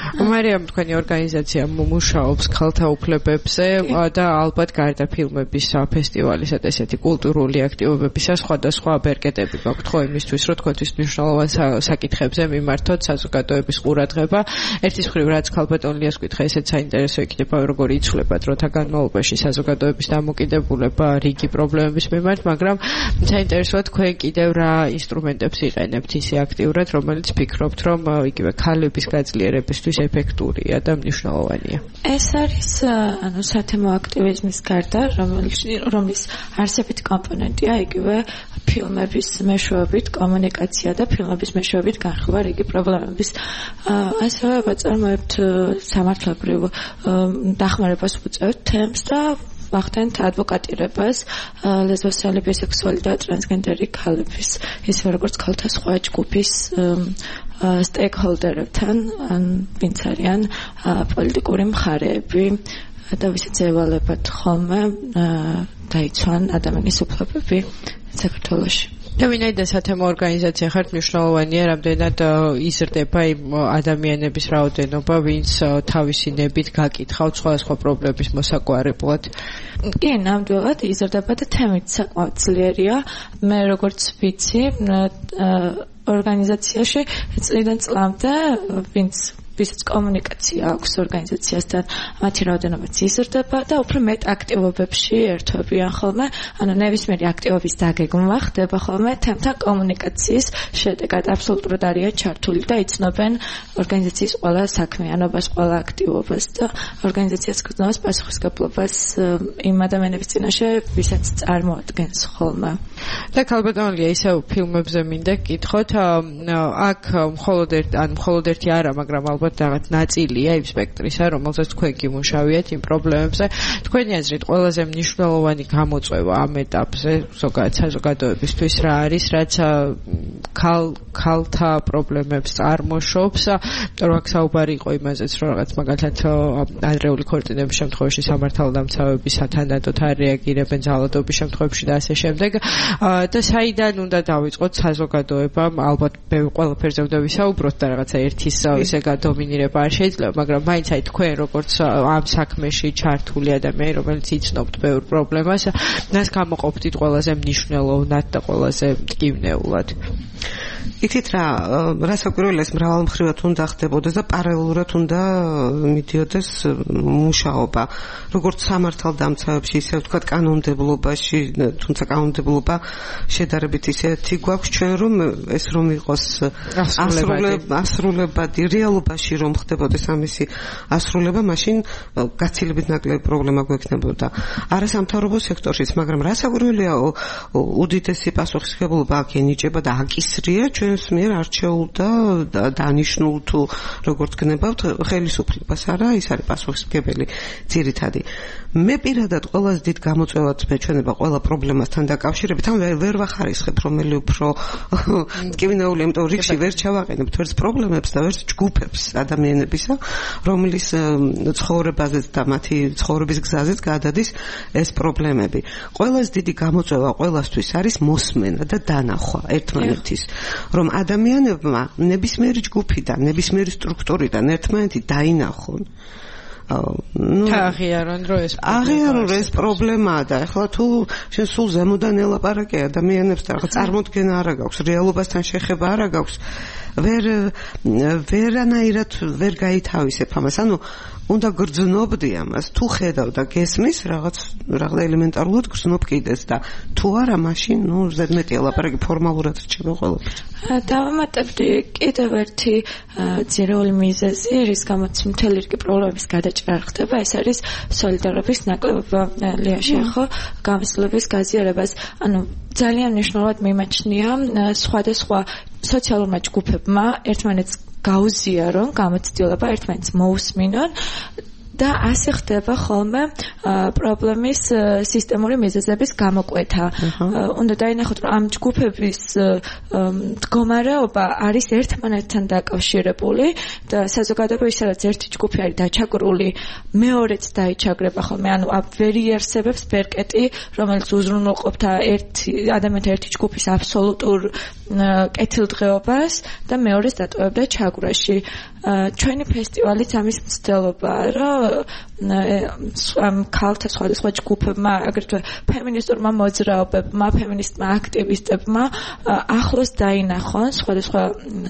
მარიამ, თქვენი ორგანიზაცია მუშაობს ქალთა უფლებებზე და ალბათ გარდა ფილმების ფესტივალისა და ესეთი კულტურული აქტივობებისა სხვადასხვა ბერკეტები გაქვთ ხო იმისთვის, რომ თქვენთვის მნიშვნელოვან საკითხებზე მიმართოთ საზოგადოების ყურადღება. ერთის მხრივ რაც ქალბატონ ლიას კითხა, ესეც საინტერესო იქნება, როგორ იცვლება დროთა განმავლობაში საზოგადოების დამოკიდებულება რიგი პრობლემების მიმართ, მაგრამ საინტერესოა თქვენ კიდევ რა ინსტრუმენტებს იყენებთ ისე აქტიურად, რომელიც ფიქრობთ, რომ იგივე ქალების გაძლიერებისთვის ეფექტურია და მნიშვნელოვანია. ეს არის სათემო აქტივიზმის გარდა, რომლის არსებითი კომპონენტია იგივე ფილმების მეშვეობით კომუნიკაცია და ფილმების მეშვეობით განხილვა რიგი პრობლემების. ასევე ვაწარმოებთ სამართლებრივ დახმარებას ვუწევთ თემს და ვახდენთ ადვოკატირებას ლესბოსელი, ბისექსუალი და ტრანსგენდერი ქალების, ისე როგორც ქალთა სხვა ჯგუფის სტეიქჰოლდერებთან, ვინც არიან პოლიტიკური მხარეები და ვისაც ევალებათ ხოლმე დაიცვან ადამიანის უფლებები საქართველოში. და ვინაიდან სათემო ორგანიზაცია ხართ, მნიშვნელოვანია, რამდენად იზრდება იმ ადამიანების რაოდენობა, ვინც თავისი ნებით გაკითხავთ სხვადასხვა პრობლემის მოსაგვარებლად. კი, ნამდვილად იზრდება და თემით საკმაოდ ძლიერია. მე როგორც ვიცი, ორგანიზაციაში წლიდან წლამდე ვისაც კომუნიკაცია აქვს ორგანიზაციასთან, მათი რაოდენობაც იზრდება და უფრო მეტ აქტივობებში ერთვებიან ხოლმე, ანუ ნებისმიერი აქტივობის დაგეგმვა ხდება ხოლმე თემთან კომუნიკაციის შედეგად. აბსოლუტურად არიან ჩართული და იცნობენ ორგანიზაციის ყველა საქმიანობას, ყველა აქტივობას და ორგანიზაციას გრძნობს პასუხისმგებლობას იმ ადამიანების წინაშე, ვისაც წარმოადგენს ხოლმე. და ქალბატონია, ისევ ფილმებზე მინდა გკითხოთ, აქ მხოლოდ ერთი არა, მაგრამ ალბათ რაღაც ნაწილია იმ სპექტრისა, რომელზეც თქვენ გიმუშავიათ იმ პრობლემებზე. თქვენი აზრით, ყველაზე მნიშვნელოვანი გამოწვევა ამ ეტაპზე ზოგადად საზოგადოებისთვის რა არის, რაც ქალთა პრობლემებს წარმოშობს? აქ საუბარი იყო იმაზეც, რომ რაღაც მაგალითად ადრეული ქორწინების შემთხვევაში სამართალდამცავები სათანადოდ არ რეაგირებენ, ძალადობის შემთხვევებში და ასე შემდეგ. და საიდან უნდა დავიწყოთ საზოგადოებამ, ალბათ ყველაფერზე უნდა ვისაუბროთ და რაღაცა ერთის ისე დომინირება არ შეიძლება, მაგრამ მაინც აი თქვენ როგორც ამ საქმეში ჩართული ადამიანი, რომელიც იცნობთ ბევრ პრობლემას, მას გამოყოფთ ყველაზე მნიშვნელოვნად და ყველაზე მტკივნეულად. იცით რა, რასაკვირველია, მრავალმხრივად უნდა ხდებოდეს და პარალელურად უნდა მიდიოდეს მუშაობა. როგორც სამართალდამცავებში, ისე ვთქვათ კანონმდებლობაში, თუმცა კანონმდებლობა შედარებით ისეთი გვაქვს ჩვენ, რომ ეს რომ იყოს ასრულებადი რეალობაში რომ ხდებოდეს ამისი ასრულება, მაშინ გაცილებით ნაკლები პრობლემა გვექნებოდა. არასამთავრობო სექტორშიც, მაგრამ რასაკვირველია, უდიდესი პასუხისმგებლობა აქ ენიჭება და აკისრია ჩვენს მიერ არჩეულ და დანიშნულ თუ როგორც გნებავთ ხელისუფლებას, არა, ის არის პასუხისმგებელი ძირითადი. მე პირადად ყველაზე დიდ გამოწვევად მეჩვენება ყველა პრობლემასთან დაკავშირებით, ან ვერ ვახარისხებ რომელი უფრო მტკივნეული, იმიტომ რომ რიგში ვერ ჩავაყენებთ ვერც პრობლემებს და ვერც ჯგუფებს ადამიანებისა, რომლის ცხოვრებაზეც და მათი ცხოვრების გზაზეც გადადის ეს პრობლემები. ყველაზე დიდი გამოწვევა ყველასთვის არის მოსმენა და დანახვა ერთმანეთის, რომ ადამიანებმა ნებისმიერი ჯგუფიდან, ნებისმიერი სტრუქტურიდან ერთმანეთი დაინახონ. აღიარონ ეს პრობლემაა და ახლა თუ შენ სულ ზემოდან ელაპარაკე ადამიანებს და რაღაც წარმოდგენა არ გაქვს, რეალობასთან შეხება არ გაქვს, ვერანაირად ვერ გაითავისებ ამას. ანუ უნდა გრძნობდი ამას, თუ ხედავ და გესმის რაღაც ელემენტარულად გრძნობ კიდეც და თუ არა, მაშინ ზედმეტი ელაპარაკი ფორმალურად რჩება ყველაფერი. დავამატებდი კიდევ ერთი ძირეული მიზეზი, რის გამოც მთელი რიგი პრობლემების გადაჭრა ხდება, ეს არის სოლიდარობის ნაკლებობა. ლიაში ხო გამოსვლების გაზიარებას, ანუ ძალიან მნიშვნელოვნად მიმაჩნია სხვადასხვა სოციალურმა ჯგუფებმა ერთმანეთს გაუზიარონ გამოცდილება, ერთმანეთს მოусმინონ და ასე ხდება ხოლმე პრობლემის სისტემური მიზეზების გამოკვეთა. უნდა დაინახოთ, რომ ამ ჯგუფების მდგომარეობა არის ერთმანეთთან დაკავშირებული და საზოგადოებაში სადაც ერთი ჯგუფი არის დაჩაგრული, მეორეც დაიჩაგრება ხოლმე, ანუ ვერ იარსებებს ბერკეტი, რომელიც უზრუნველყოფდა ადამიანთა ერთი ჯგუფის აბსოლუტურ კეთილდღეობას და მეორეს დატოვებდა ჩაგვრაში. ჩვენი ფესტივალიც ამის მცდელობაა, რომ ამ ქალთა სხვადასხვა ჯგუფებმა, აგრეთვე ფემინისტურმა მოძრაობებმა, ფემინისტმა აქტივისტებმა ახლოს დაინახონ სხვადასხვა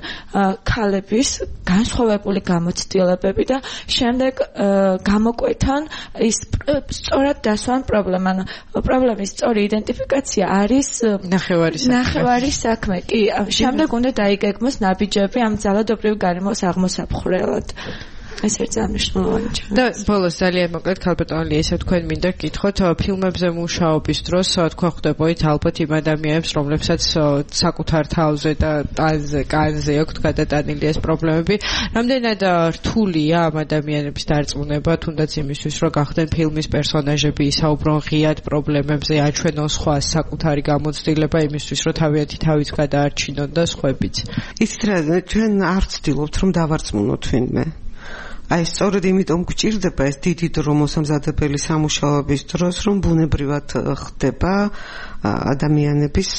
ქალების განსხვავებული გამოცდილებები და შემდეგ გამოკვეთონ ის სწორად დასვან პრობლემა. პრობლემის სწორი იდენტიფიკაცია არის ნახევარი საქმე. კი, შემდეგ უნდა დაიგეგმოს ნაბიჯები ამ ძალადობრივ გარემოს აღმოსაფხვრელად. ეს ერთ მნიშვნელოვანი ჩანს. და ბოლოს ძალიან მოკლედ ქალბატონი ესე თქვენ მინდა გითხოთ ფილმებზე მუშაობის დროს თქვენ ხვდებოდით ალბათ იმ ადამიანებს რომლებსაც საკუთარ თავზე და კანზე აქვთ გადატანილი ეს პრობლემები რამდენად რთულია ამ ადამიანების დარწმუნება თუნდაც იმისთვის რომ გახდნენ ფილმის პერსონაჟები ისაუბრონ ღიად პრობლემებზე აჩვენონ სხვა საკუთარი გამოცდილება იმისთვის რომ თავიანთი თავით გადაარჩინონ და სხვაებიც იცით რა ჩვენ არ ვცდილობთ რომ დავარწმუნოთ ვინმე აი სწორედ იმიტომ გვჭირდება ეს დიდი დრო მოსამზადებელი სამუშაოების დროს რომ ბუნებრივად ხდება ადამიანების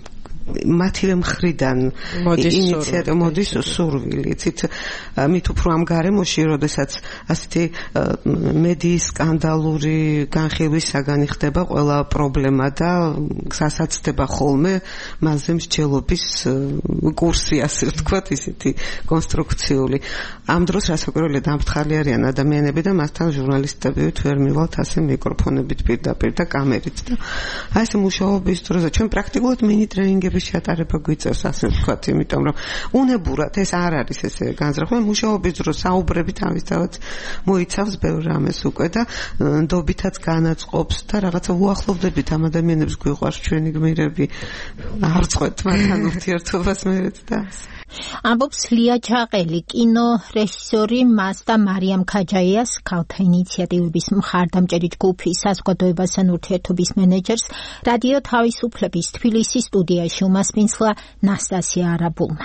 მათივე მხრიდან ინიციატივა მოდის სურვილი იცით მით უფრო ამ გარემოში როდესაც ასეთი მედიის სკანდალური განხილვის საგანი ხდება ყველა პრობლემა და გასაცდება ხოლმე მასზე მსჯელობის კურსი ასე ვთქვათ ისეთი კონსტრუქციული ამ დროს რასაკვირველია დამფრთხალი არიან ადამიანები და მასთან ჟურნალისტები ვერ მივალთ ასე მიკროფონებით პირდაპირ და კამერით და აი ეს მუშაობის დროს ჩვენ პრაქტიკულად მინი ტრენინგები შეატარება გვიწევს ასე ვთქვათ იმიტომ რომ უნებურად ეს არ არის ესე განზრახვა მუშაობის დროს საუბრები თავისთავად მოიცავს ბევრ რამეს უკვე და ნდობითაც განაწყობს და რაღაცა უახლოვდებით ამ ადამიანებს გვიყვარს ჩვენი გმირები არ წყვეთ მათთან ურთიერთობას მერეც და ამბობს ლია ჩაყელი კინო რეჟისორი მას და მარიამ ქაჯაიას ქალთა ინიციატივების მხარდამჭერი ჯგუფის საზოგადოებასთან ურთიერთობის მენეჯერს რადიო თავისუფლების თბილისის სტუდიაში უმასპინძლა ნასტასია არაბულმა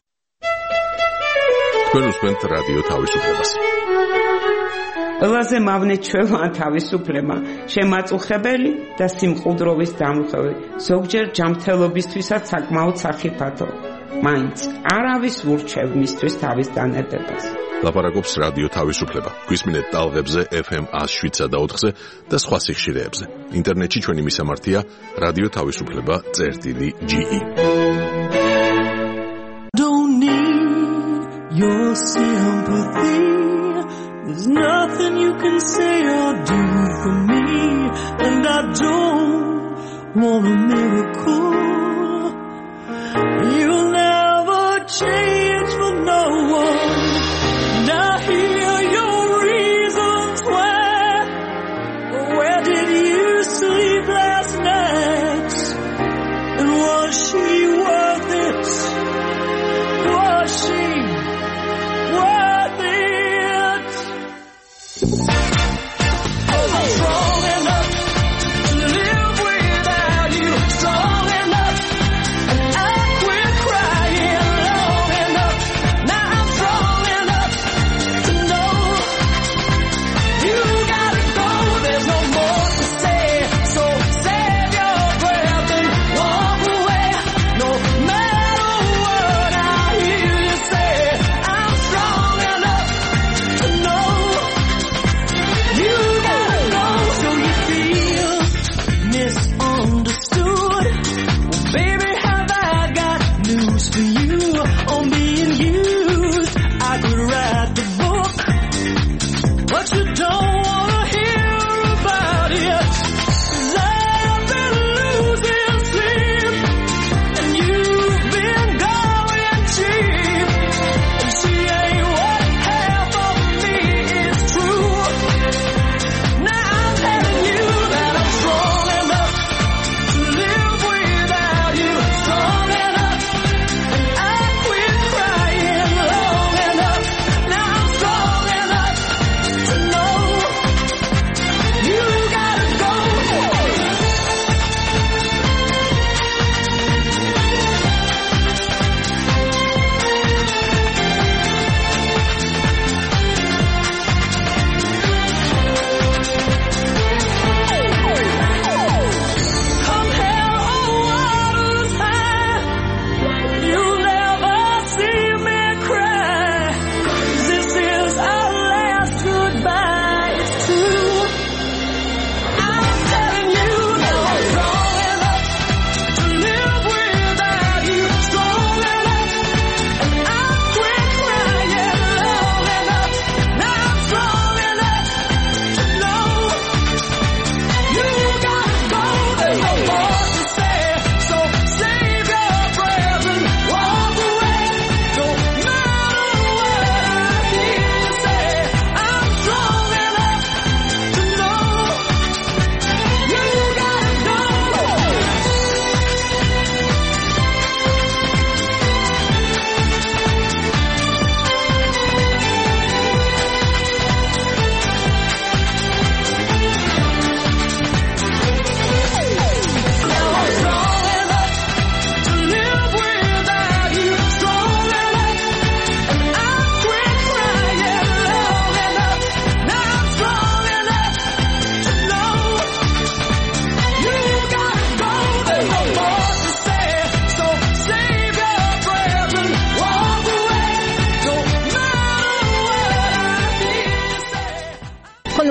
თქვენ უსმენთ რადიო თავისუფლებას ყველაზე მავნე ჩვევა თავისუფლება შემაწუხებელი და სიმყუდროვის დამხევი ზოგჯერ ჯანმრთელობისთვისაც საკმაოდ სახიფათო მაინც არავის ურჩევ მისთვის თავის დანებებას ლაპარაკობს რადიო თავისუფლება გვისმინეთ ტალღებზე FM 107-ზე და 4-ზე და სხვა სიხშირეებზე ინტერნეტში ჩვენი მისამართია რადიო თავისუფლება.ge Don't need your sympathy There's nothing you can say or do for me And I don't want a miracle You'll never change for no one And I hear your reasons where did you sleep last night And was she worth it Was she worth it I'm strong enough to live without you Strong enough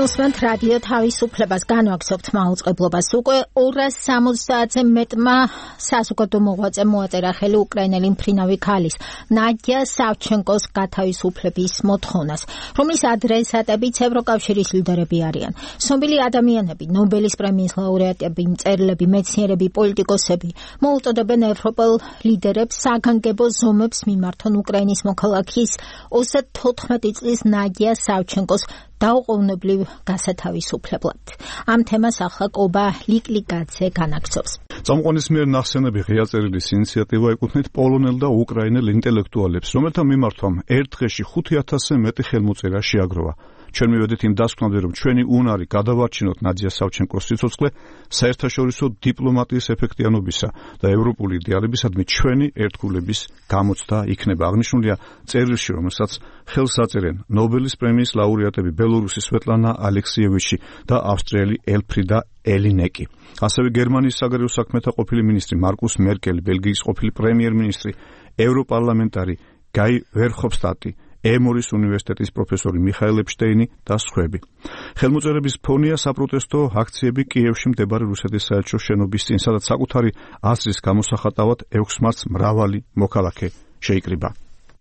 გულისხმობთ რადიო თავისუფლებას, განვაგრძობთ მაუწყებლობას. უკვე 270-ზე მეტმა საზოგადო მოღვაწემ მოაწერა ხელი უკრაინელი მფრინავი ქალის ნადია სავჩენკოს გათავისუფლების მოთხოვნას, რომლის ადრესატებიც ევროკავშირის ლიდერები არიან. ცნობილი ადამიანები, ნობელის პრემიის ლაურეატები, მწერლები, მეცნიერები, პოლიტიკოსები მოუწოდებენ ევროპელ ლიდერებს საგანგებო ზომებს მიმართონ უკრაინის მოქალაქის 34 წლის ნადია სავჩენკოს დაუყოვნებლივ გასათავისუფლებლად. ამ თემას ახლა კობა ლიკლიკაძე განაგრძობს. წამყვანის მიერ ნახსენები ღია წერილის ინიციატივა ეკუთვნით პოლონელ და უკრაინელ ინტელექტუალებს, რომელთა მიმართვამ ერთ დღეში 5000-ზე მეტი ხელმოწერა შეაგროვა. ჩვენ მივედით იმ დასკვნამდე, რომ ჩვენი უნარი გადავარჩინოთ ნადია სავჩენკოს სიცოცხლე საერთაშორისო დიპლომატიის ეფექტიანობისა და ევროპული იდეალებისადმი ჩვენი ერთგულების გამოცდა იქნება. აღნიშნულია წერილში, რომელსაც ხელს აწერენ ნობელის პრემიის ლაურეატები ბელორუსის სვეტლანა ალექსიევიჩი და ავსტრიელი ელფრიდა ელინეკი. ასევე გერმანიის საგარეო საქმეთა ყოფილი მინისტრი მარკუს მერკელი, ბელგიის ყოფილი პრემიერ-მინისტრი, ევროპარლამენტარი გაი ვერჰოფსტატი, ემორის უნივერსიტეტის პროფესორი მიხაილ ეპშტეინი და სხვები. ხელმოწერების ფონია საპროტესტო აქციები კიევში მდებარე რუსეთის საელჩო შენობის წინ, სადაც საკუთარი აზრის გამოსახატავად 6 მარტს მრავალი მოქალაქე შეიკრიბა.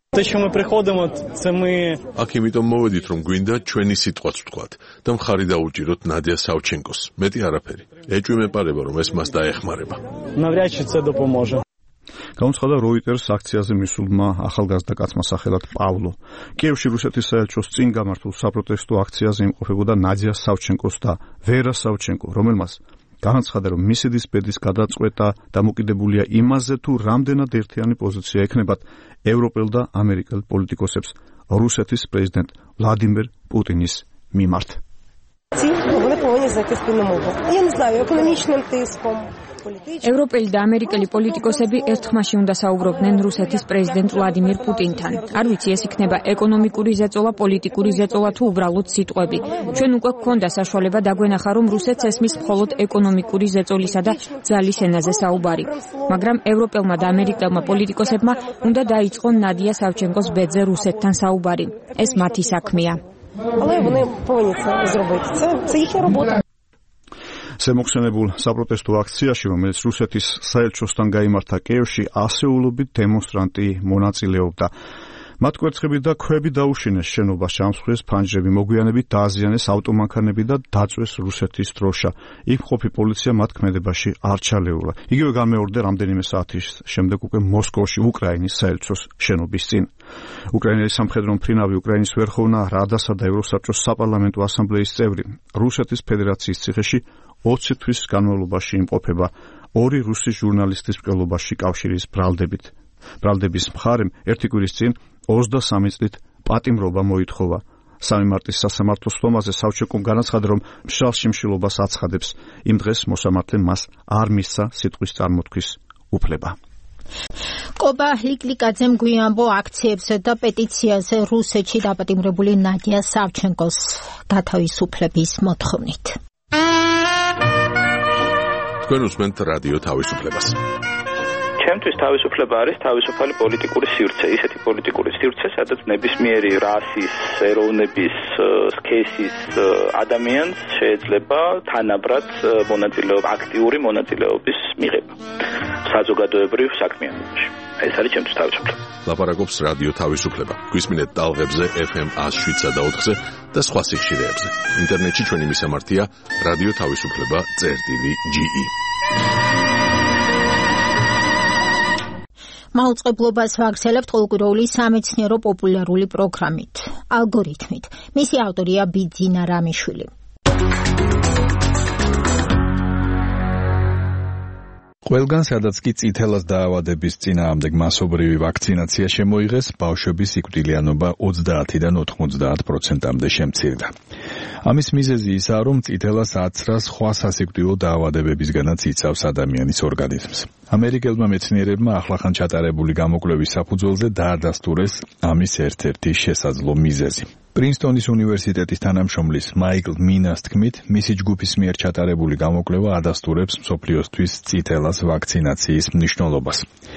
აქ იმიტომ მოვედით, რომ გვინდა ჩვენი სიტყვაც ვთქვათ და მხარი დაუჭიროთ ნადია სავჩენკოს. მეტი არაფერი. ეჭვი მეპარება, რომ ეს მას დაეხმარება. გამოცხადა როიტერს აქციაზე მისულმა ახალგაზრდა კაცმა სახელად პავლო. კიევში რუსეთის საელჩოს წინ გამართულ საპროტესტო აქციაზე იმყოფებოდა ნადია სავჩენკოს და ვერა სავჩენკო, რომელმაც განაცხადა, რომ მისი დისპედის გადაწყვეტა დამოკიდებულია იმაზე, თუ რამდენად ერთიანი პოზიცია ექნებათ ევროპელ და ამერიკელ პოლიტიკოსებს რუსეთის პრეზიდენტ ვლადიმერ პუტინის მიმართ. ევროპელი და ამერიკელი პოლიტიკოსები ერთხმაში უნდა საუბრობდნენ რუსეთის პრეზიდენტ ვლადიმერ პუტინთან. არ ვიცი, ეს იქნება ეკონომიკური ზეწოლა, პოლიტიკური ზეწოლა თუ უბრალოდ სიტყვები. ჩვენ უკვე გვქონდა საშუალება დაგვენახა, რომ რუსეთს ესმის მხოლოდ ეკონომიკური ზეწოლისა და ძალის ენაზე საუბარი. მაგრამ ევროპელმა და ამერიკელმა პოლიტიკოსებმა უნდა დაიწყონ ნადია სავჩენკოს ბედზე რუსეთთან საუბარი. ეს მათი საქმეა. შემოხსენებულ საპროტესტო აქციაში, რომელიც რუსეთის საელჩოსთან გაიმართა კიევში, ასეულობით დემონსტრანტი მონაწილეობდა. მათ კვერცხები და ქვები დაუშინეს შენობას, ჩამსხვრეს ფანჯრები, მოგვიანებით დააზიანეს ავტომანქანები და დაწვეს რუსეთის დროშა. იქ მყოფი პოლიცია მათ ქმედებაში არ ჩალეულა. იგივე გამეორდა რამდენიმე საათის შემდეგ უკვე მოსკოვში, უკრაინის საელჩოს შენობის წინ. უკრაინელი სამხედრო მფრინავი, უკრაინის ვერხოვნა რადასა და ევროსაბჭოს საპარლამენტო ასამბლეის წევრი, რუსეთის ფედერაციის ციხეში 20 თვის განმავლობაში იმყოფება, 2 რუსი ჟურნალისტის მკვლელობაში კავშირის ბრალდების მხარემ ერთი კვირის წინ 23 წლით პატიმრობა მოითხოვა. 3 მარტის სასამართლო სხდომაზე სავჩენკომ განაცხადა, რომ მშრალ შიმშილობას აცხადებს. იმ დღეს მოსამართლემ მას არ მისცა სიტყვის წარმოთქმის უფლება. კობა ლიკლიკაძემ გვიამბო აქციებზე და პეტიციაზე რუსეთში დაპატიმრებული ნადია სავჩენკოს გათავისუფლების მოთხოვნით. თქვენ უსმენთ რადიო თავისუფლებას. ჩემთვის თავისუფლება არის თავისუფალი პოლიტიკური სივრცე, ისეთი პოლიტიკური სივრცე, სადაც ნებისმიერი რასის, ეროვნების, სქესის ადამიანს შეიძლება თანაბრად აქტიური მონაწილეობის მიღება საზოგადოებრივ საქმიანობაში. ეს არის ჩემთვის თავისუფლება. ლაპარაკობს რადიო თავისუფლება. გვისმინეთ ტალღებზე FM 107.4-ზე და სხვა სიხშირეებზე. ინტერნეტში ჩვენი მისამართია რადიო თავისუფლება.ge. მაუწყებლობას ვაგრძელებთ ყოველკვირეული სამეცნიერო პოპულარული პროგრამით, ალგორითმით. მისი ავტორია ბიძინა რამიშვილი. ყველგან, სადაც კი წითელას დაავადების წინააღმდეგ მასობრივი ვაქცინაცია შემოიღეს, ბავშვების სიკვდილიანობა 30-დან 90%-მდე შემცირდა. ამის მიზეზი ისაა, რომ წითელას აცრას სხვა სასიკვდილო დაავადებებისგანაც იცავს ადამიანის ორგანიზმს. ამერიკელმა მეცნიერებმა ახლახან ჩატარებული გამოკვლევის საფუძველზე დაადასტურეს ამის ერთ-ერთი შესაძლო მიზეზი. პრინსტონის უნივერსიტეტის თანამშრომლის მაიკლ მინას თქმით, მისი ჯგუფის მიერ ჩატარებული გამოკვლევა ადასტურებს მსოფლიოსთვის წითელას ვაქცინაციის მნიშვნელობას.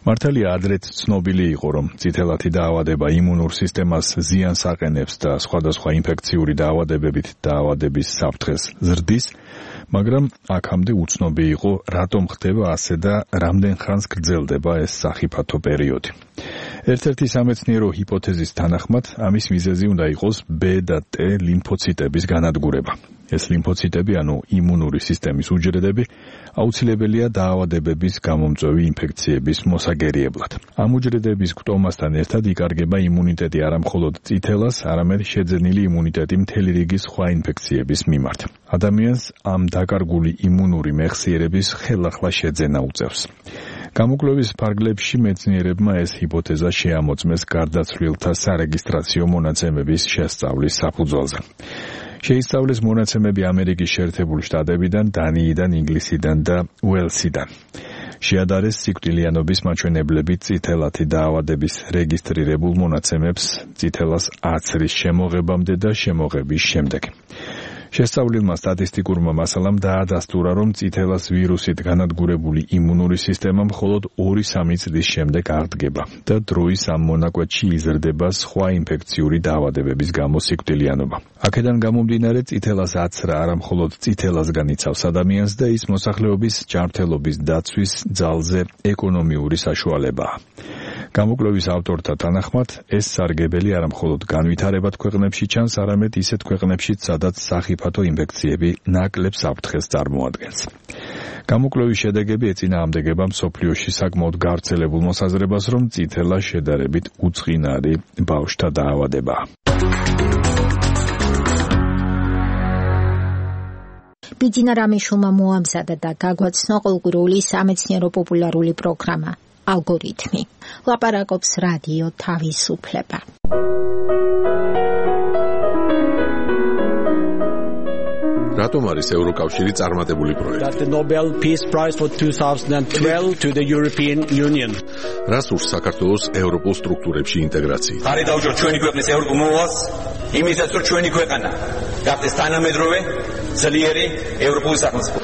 მართალია ადრეც ცნობილი იყო, რომ წითელათი დაავადება იმუნურ სისტემას ზიანს აყენებს და სხვადასხვა ინფექციური დაავადებებით დაავადების საფრთხეს ზრდის, მაგრამ აქამდე უცნობი იყო, რატომ ხდება ასე და რამდენ ხანს გრძელდება ეს სახიფათო პერიოდი. ერთ-ერთი სამეცნიერო ჰიპოთეზის თანახმად, ამის მიზეზი უნდა იყოს B და T ლიმფოციტების განადგურება. ეს ლიმფოციტები, ანუ იმუნური სისტემის უჯრედები, აუცილებელია დაავადებების გამომწვევი ინფექციების მოსაგერიებლად. ამ უჯრედების გვტომასთან ერთად იკარგება იმუნიტეტი არა მხოლოდ წითელას, არამედ შეძენილი იმუნიტეტი მთელი რიგი სხვა ინფექციების მიმართ. ადამიანს ამ დაკარგული იმუნური მეხსიერების ხელახლა შეძენა უწევს. გამოკვლევის ფარგლებში მეცნიერებმა ეს ჰიპოთეზა შეამოწმეს გარდაცვლილთა სარეგისტრაციო მონაცემების შესწავლის საფუძველზე. შეისწავლეს მონაცემები ამერიკის შეერთებული შტატებიდან, დანიიდან, ინგლისიდან და უელსიდან. შეადარეს სიკვდილიანობის მაჩვენებლები წითელათი დაავადების რეგისტრირებულ მონაცემებს წითელას აცრის შემოღებამდე და შემოღების შემდეგ. შესწავლილმა სტატისტიკურმა მასალამ დაადასტურა, რომ წითელას ვირუსით განადგურებული იმუნური სისტემა მხოლოდ 2-3 წლის შემდეგ აღდგება და დროის ამ მონაკვეთში იზრდება სხვა ინფექციური დაავადებების გამო სიკვდილიანობა. აქედან გამომდინარე, წითელას აცრა არა მხოლოდ წითელასგან იცავს ადამიანს და ის მოსახლეობის ჯანმრთელობის დაცვის ძალზე ეკონომიური საშუალებაა. გამოკვლევის ავტორთა თანახმად, ეს სარგებელი არა მხოლოდ განვითარებად ქვეყნებში ჩანს, არამედ ისეთ ქვეყნებშიც, სადაც სახიფათო ინფექციები ნაკლებ საფრთხეს წარმოადგენს. გამოკვლევის შედეგები ეწინააღმდეგება მსოფლიოში საკმაოდ გავრცელებულ მოსაზრებას, რომ წითელა შედარებით უწყინარი ბავშვთა დაავადებაა. ბიძინა რამიშულმა მოამზადა და გაგვაცნო ყოველკვირეული სამეცნიერო პოპულარული პროგრამა ალგორითმი. ლაპარაკობს რადიო თავისუფლება. რატომ არის ევროკავშირი წარმატებული პროექტი? The Nobel Peace Prize for 2012 to the European Union. რას ურს საქართველოს ევროპულ სტრუქტურებში ინტეგრაცია? ხარი დავჯერ ჩვენი ქვეყნის ევროპულ მოვალს, იმისაც რომ ჩვენი ქვეყანა გახდეს თანამედროვე, ძლიერი ევროპული სახელმწიფო.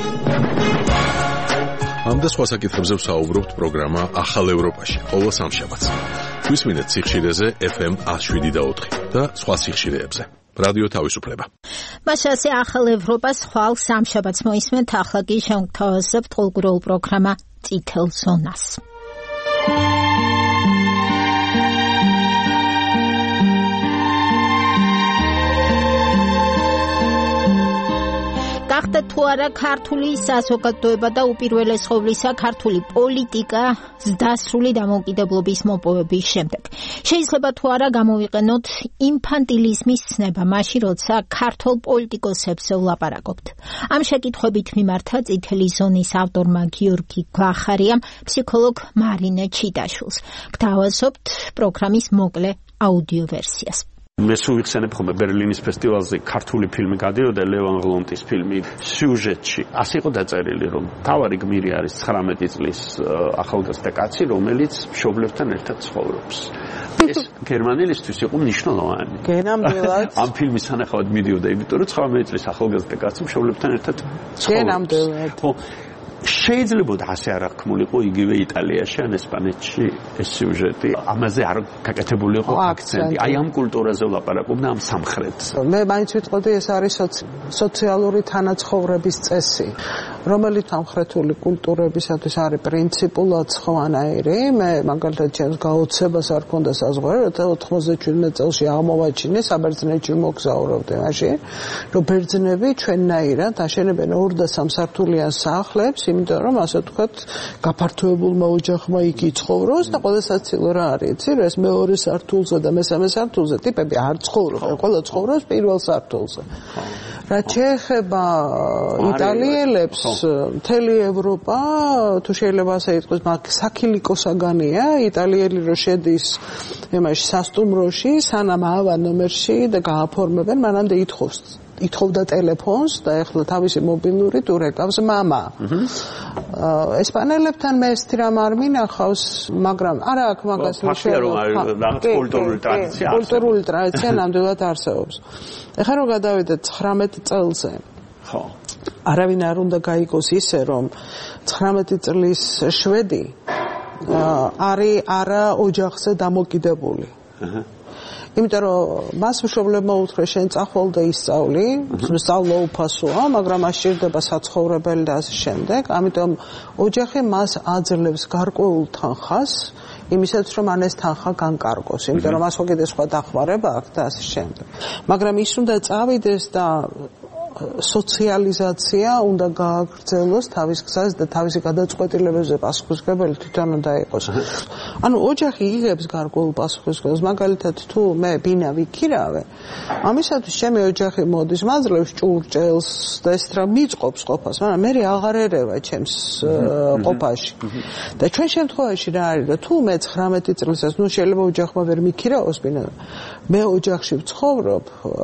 ამ და სხვა საკითხებზე ვსაუბრობთ პროგრამა ახალ ევროპაში, ყოველ სამშაბათს. გვისმინეთ სიხშირეზე FM 107.4 და სხვა სიხშირეებზე. რადიო თავისუფლება. მასაზე ახალ ევროპას ხვალ სამშაბათს მოისმენთ, ახლა კი შევთავაზებთ ყოველკვირეულ პროგრამა წითელ ზონას. გახდა თუ არა ქართული საზოგადოება და უპირველეს ყოვლისა ქართული პოლიტიკა დასრული დამოუკიდებლობის მოპოვების შემდეგ. შეიძლება თუ არა გამოვიყენოთ ინფანტილიზმის ცნება მაშინ, როცა ქართულ პოლიტიკოსებზე ვლაპარაკობთ. ამ შეკითხვებით მიმართა წითელი ზონის ავტორმა გიორგი გვახარიამ ფსიქოლოგ მარინე ჩიდაშვილს. გთავაზობთ პროგრამის მოკლე აუდიო ვერსიას. მე სულ ვიხსენებ ხოლმე ბერლინის ფესტივალზე ქართული ფილმი გადიოდა, ლევან ღლონტის ფილმი. სიუჟეტში ასე იყო დაწერილი, რომ თავარი გმირი არის 19 წლის ახალგაზრდა კაცი, რომელიც მშობლებთან ერთად ცხოვრობს. ეს გერმანელისთვის იყო მნიშვნელოვანი. გენამდვილად. ამ ფილმის სანახავად მიდიოდა, იმიტომ რომ 19 წლის ახალგაზრდა კაცი მშობლებთან ერთად ცხოვრობს. გენამდვილად. შეიძლება ასე არ აღქმულიყო იგივე იტალიაში ან ესპანეთში ეს სიუჟეტი, ამაზე არ გაკეთებული იყო აქცენტი. აი ამ კულტურაზე ვლაპარაკობ და ამ სამხრეთს. მე მაინც ვიტყოდი, ეს არის სოციალური თანაცხოვრების წესი, რომელიც სამხრეთული კულტურებისათვის არის პრინციპულად სხვანაირი. მე მაგალითად ჩემს გაოცებას არ ქონდა საზღვარი, როცა 97 წელს აღმოვაჩინე საბერძნეთში მოგზაურობდი მაშინ, რომ ბერძნები ჩვენნაირად აშენებენ 2 და 3 სართულიან სახლებს, იმიტომ რომ ასე ვთქვათ, გაფართოებულმა ოჯახმა იქ იცხოვროს და ყველასაცილო რა არის, იცი, რომ ეს მეორე სართულზე და მესამე სართულზე ტიპები არ ცხოვრობენ, ყველა ცხოვრობს პირველ სართულზე. რაც შეეხება იტალიელებს, მთელი ევროპა, თუ შეიძლება ასე იტყვეს, საქილიკო საგანია, იტალიელი რო შედის იმაში სასტუმროში, სანამ ავა ნომერში და გააფორმებენ, მანამდე ითხოვდა ტელეფონს და ეხლა თავისი მობილური თუ რეკავს მამა. ესპანელებთან მე ეს რამ არ მინახავს, მაგრამ არა აქ მაგას კულტურული ტრადიცია. კულტურული ტრადიცია ნამდვილად არსებობს. ეხლა რომ გადავიდეთ 19 წელზე. ხო. არავინ არ უნდა გაიგოს ისე, რომ 19 წლის შვედი არის არა ოჯახზე დამოკიდებული. იმიტომ რომ მას მშობლებმა უთხრეს შენ წახვალ და ისწავლი, სწავლა უფასოა, მაგრამ მას სჭირდება საცხოვრებელი და ასე შემდეგ. ამიტომ ოჯახი მას აძლევს გარკვეულ თანხას იმისათვის რომ ან ეს თანხა განკარგოს, იმიტომ რომ მას კიდე სხვა დახმარება აქვს და ასე შემდეგ. მაგრამ ის უნდა წავიდეს და სოციალიზაცია უნდა გააგრძელოს თავის გზას და თავისი გადაწყვეტილებებზე პასუხისმგებელი თვითონ უნდა იყოს. ანუ ოჯახი იღებს გარკვეულ პასუხისმგებლობას, მაგალითად თუ მე ბინა ვიქირავე, ამისათვის ჩემი ოჯახი მოდის მაძლევს ჭურჭელს და ეს რა მიწყობს ყოფას, მაგრამ მე აღარ ერევა ჩემს ყოფაში. და ჩვენ შემთხვევაში რა არის, რომ თუ მე 19 წელსაც, ნუ შეიძლება ოჯახმა ვერ მიქირავოს ბინა, მე ოჯახში ვცხოვრობ,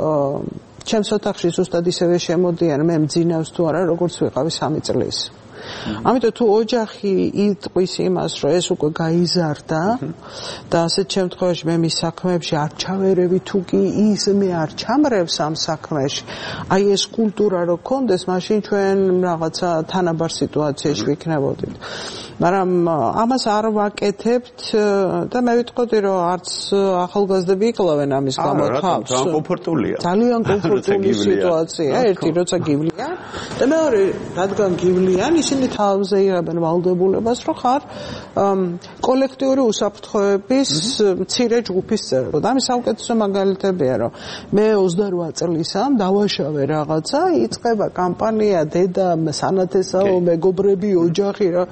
ჩემს ოთახში ზუსტად ისევე შემოდიან მე მძინავს თუ არა როგორც ვიყავი 3 წლის. ამიტომ თუ ოჯახი იტყვის იმას რომ ეს უკვე გაიზარდა და ასეთ შემთხვევაში მე მის საქმეებში არ ჩავერევი თუ კი ის მე არ ჩამრევს ამ საქმეში აი ეს კულტურა რო კონდეს მაშინ ჩვენ რაღაცა თანაბარ სიტუაციაში ვიქნებოდით. მაგრამ ამას არ ვაკეთებთ და მე ვიტყოდი რომ არც ახალგაზრდები იკლავენ ამის გამო თავს. კომფორტულია. ძალიან კომფორტული სიტუაცია, ერთი როცა გივლიან და მეორე რადგან გივლიან ისინი თავზე იღებენ ვალდებულებას რომ ხარ კოლექტიური უსაფრთხოების მცირე ჯგუფის წევრი. და ამის საუკეთესო მაგალითებია რომ მე 28 წლისამ დავაშავე რაღაცა, იწყება კამპანია დედა სანათესაო მეგობრები ოჯახი რა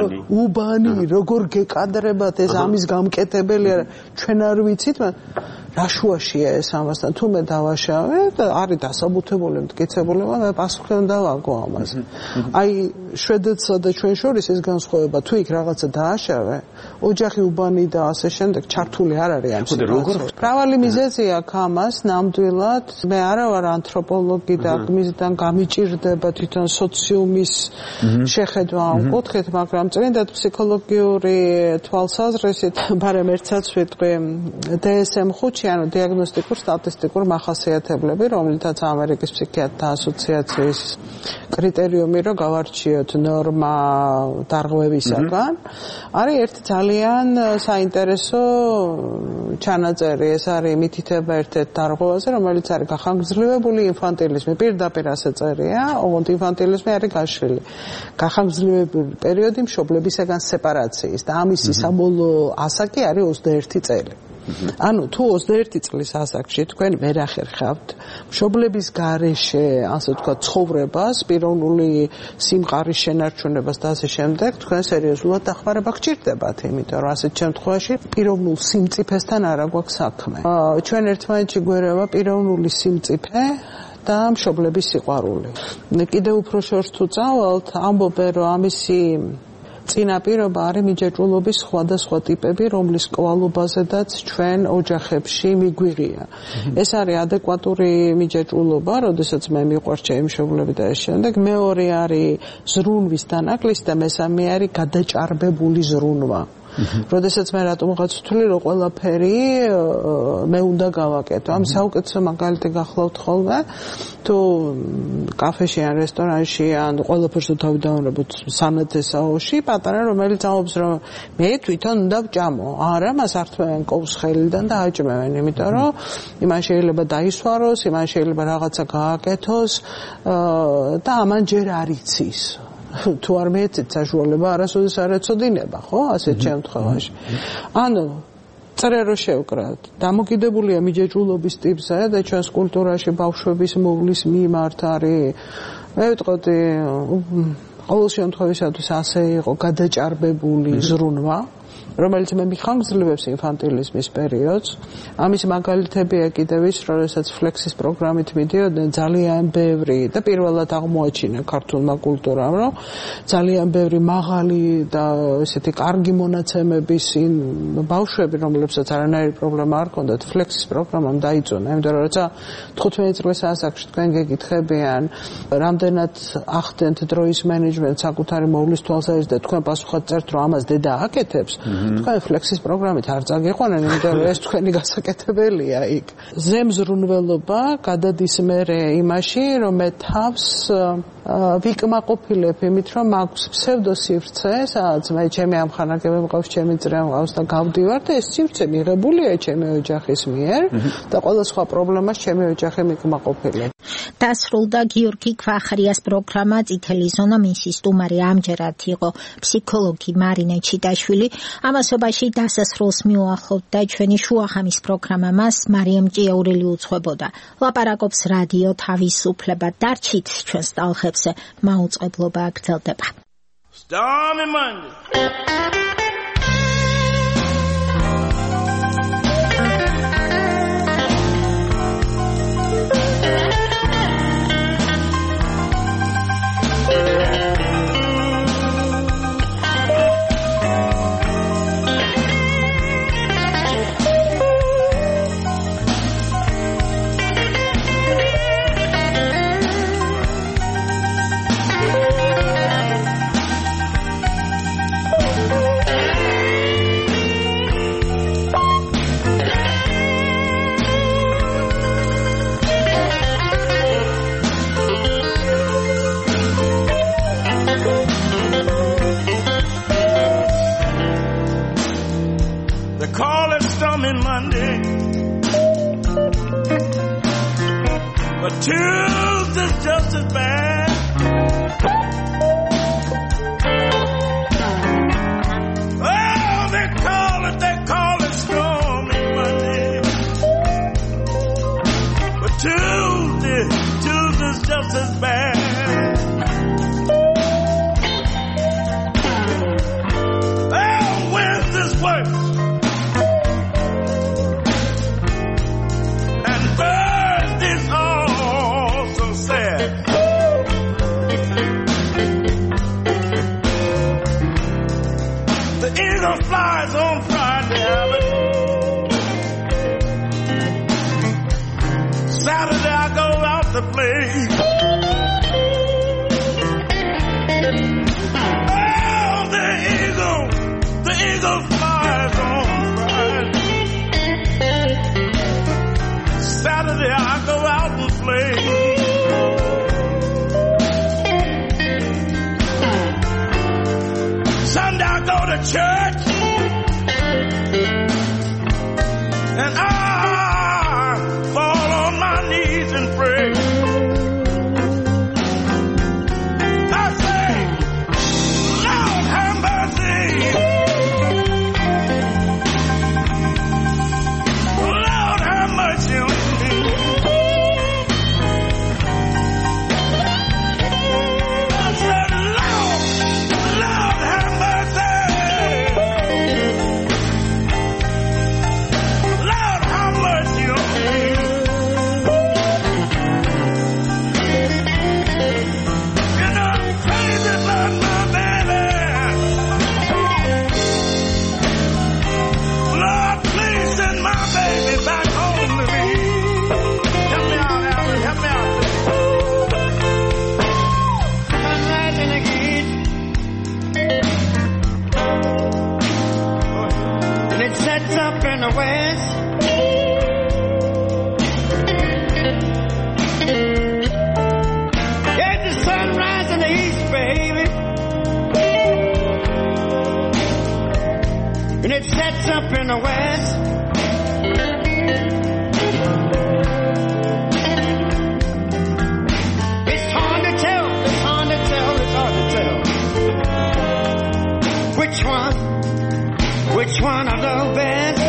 უბანი როგორ გეკადრებათ ეს ამის გამკეთებელი არა ჩვენ არ ვიცით რა შუაშია ეს ამასთან თუ მე დავაშავე და არის დასაბუთებული მტკიცებულება მე პასუხი უნდა ვაგო ამაზე. აი შვედეთსა და ჩვენ შორის ეს განსხვავება თუ იქ რაღაცა დააშავე ოჯახი უბანი და ასე შემდეგ ჩართული არ არის ამ სიტუაციაში. მრავალი მიზეზი აქვს ამას ნამდვილად მე არა ვარ ანთროპოლოგი და მისგან გამიჭირდება თვითონ სოციუმის შეხედვა ამ კუთხით, მაგრამ წინდად ფსიქოლოგიური თვალსაზრისით ბარემ ერთსაც ვიტყვი DSM-5 ანუ დიაგნოსტიკურ სტატისტიკურ მახასიათებლები, რომლითაც ამერიკის ფსიქიატრთა ასოციაციის კრიტერიუმი რომ გავარჩიოთ ნორმა დარღვევისაგან, არის ერთი ძალიან საინტერესო ჩანაწერი, ეს არის მითითება ერთ-ერთ დარღვევაზე, რომელიც არის გახანგრძლივებული ინფანტილიზმი. პირდაპირ ასე წერია, ოღონდ ინფანტილიზმი არის გაშლილი. გახანგრძლივებული პერიოდი მშობლებისაგან სეპარაციის და ამისი საბოლოო ასაკი არის 21 წელი. ანუ თუ 21 წლის ასაკში თქვენ ვერ ახერხავთ მშობლების გარეშე, ასე ვთქვათ, ცხოვრებას, პიროვნული სიმყარის შენარჩუნებას და ასე შემდეგ, თქვენ სერიოზულად დახმარება გჭირდებათ, იმიტომ რომ ასეთ შემთხვევაში პიროვნულ სიმწიფესთან არ აქვს საქმე. ჩვენ ერთმანეთში გვერევა პიროვნული სიმწიფე და მშობლების სიყვარული. კიდევ უფრო შორს თუ წავალთ, ამბობენ რომ ამისი წინაპირობა არის მიჯაჭვულობის სხვადასხვა ტიპები, რომლის კვალობაზედაც ჩვენ ოჯახებში მიგვიღია. ეს არის ადეკვატური მიჯაჭვულობა, როდესაც მე მიყვარს ჩემი მშობლები და ეს შემდეგ. მეორე არის ზრუნვის დანაკლისი და მესამე არის გადაჭარბებული ზრუნვა. როდესაც მე რატომ ვიღაც ვთვლი რომ ყველაფერი მე უნდა გავაკეთო. ამ საუკეთესო მაგალითი გახლავთ ხოლმე თუ კაფეში ან რესტორანში ან ყველაფერს თავი დავანებოთ სანათესაოში პატარა რომელიც ამბობს რომ მე თვითონ უნდა ვჭამო. არა, მას ართმევენ კოვს ხელიდან და აჭმევენ, იმიტომ რომ იმან შეიძლება დაისვაროს, იმან შეიძლება რაღაცა გააკეთოს და ამან ჯერ არ იცის. თუ არ მეეცეთ საშუალება არასოდეს არ ეცოდინება, ხო, ასეთ შემთხვევაში. ანუ წერე რო შევკრათ, დამოკიდებულია მიჯაჭვულობის ტიპზე და ჩვენს კულტურაში ბავშვების მოვლის მიმართ არის, მე ვიტყოდი, ყოველ შემთხვევისათვის ასე იყო გადაჭარბებული ზრუნვა, რომელიც მე მიხანგრძლივებს ინფანტილიზმის პერიოდს. ამის მაგალითებია კიდევ ის, როდესაც ფლექსის პროგრამით მიდიოდნენ ძალიან ბევრი და პირველად აღმოაჩინა ქართულმა კულტურამ, რომ ძალიან ბევრი მაღალი და ესეთი კარგი მონაცემების ბავშვები, რომლებსაც არანაირი პრობლემა არ ჰქონდათ, ფლექსის პროგრამამ დაიწუნა, იმიტომ რომ როცა 15 წლის ასაკში თქვენ გეკითხებიან, რამდენად ახდენთ დროის მენეჯმენტს საკუთარი მოვლის თვალსაზრისით და თქვენ პასუხად წერთ, რომ ამას დედა აკეთებს, თქვენ ფლექსის პროგრამით არ წაგიყვანენ, იმიტომ რომ ეს თქვენი გასაკეთებელია იქ. ზემზრუნველობა გადადის მერე იმაში, რომ მე თავს ვიკმაყოფილებ იმით, რომ მაქვს ფსევდოსივრცე, სადაც მე ჩემი ამხანაგები მყავს, ჩემი წრე მყავს და გავდივარ და ეს სივრცე მიღებულია ჩემი ოჯახის მიერ და ყველა სხვა პრობლემას ჩემი ოჯახი მიკმაყოფილებს. დასრულდა გიორგი ქვახრიას პროგრამა წითელი ზონა, მისი სტუმარი ამჯერად იყო ფსიქოლოგი მარინე ჩიტაშვილი. ამასობაში დასასრულს მიუახლოვდა ჩვენი შუახამის პროგრამა, მას მარიამ ჭიაურელი უძღვებოდა. ლაპარაკობს რადიო თავისუფლება. დარჩით ჩვენს ტალღებზე, მაუწყებლობა გრძელდება. Stormy Monday. Tuesday's just as bad. Oh, they call it stormy Monday. But Tuesday's just as bad. Oh, Wednesday's worse. And Thursday's sad. The eagle flies on Friday, Saturday I go out to play. Oh, the eagle flies on Friday. Saturday I go out and play. Sunday I go to church and I fall on my knees and pray. I say, Lord have mercy. Lord have mercy on me. I said, Lord have mercy. Lord have mercy on me. You know I'm crazy about my baby. Lord, please send my baby back home to me. Help me out, Alan. Help me out. I'm rising again. And it sets up in the west. Get the sunrise in the east, baby. And it sets up in the west. It's hard to tell, it's hard to tell, it's hard to tell. Which one I love best?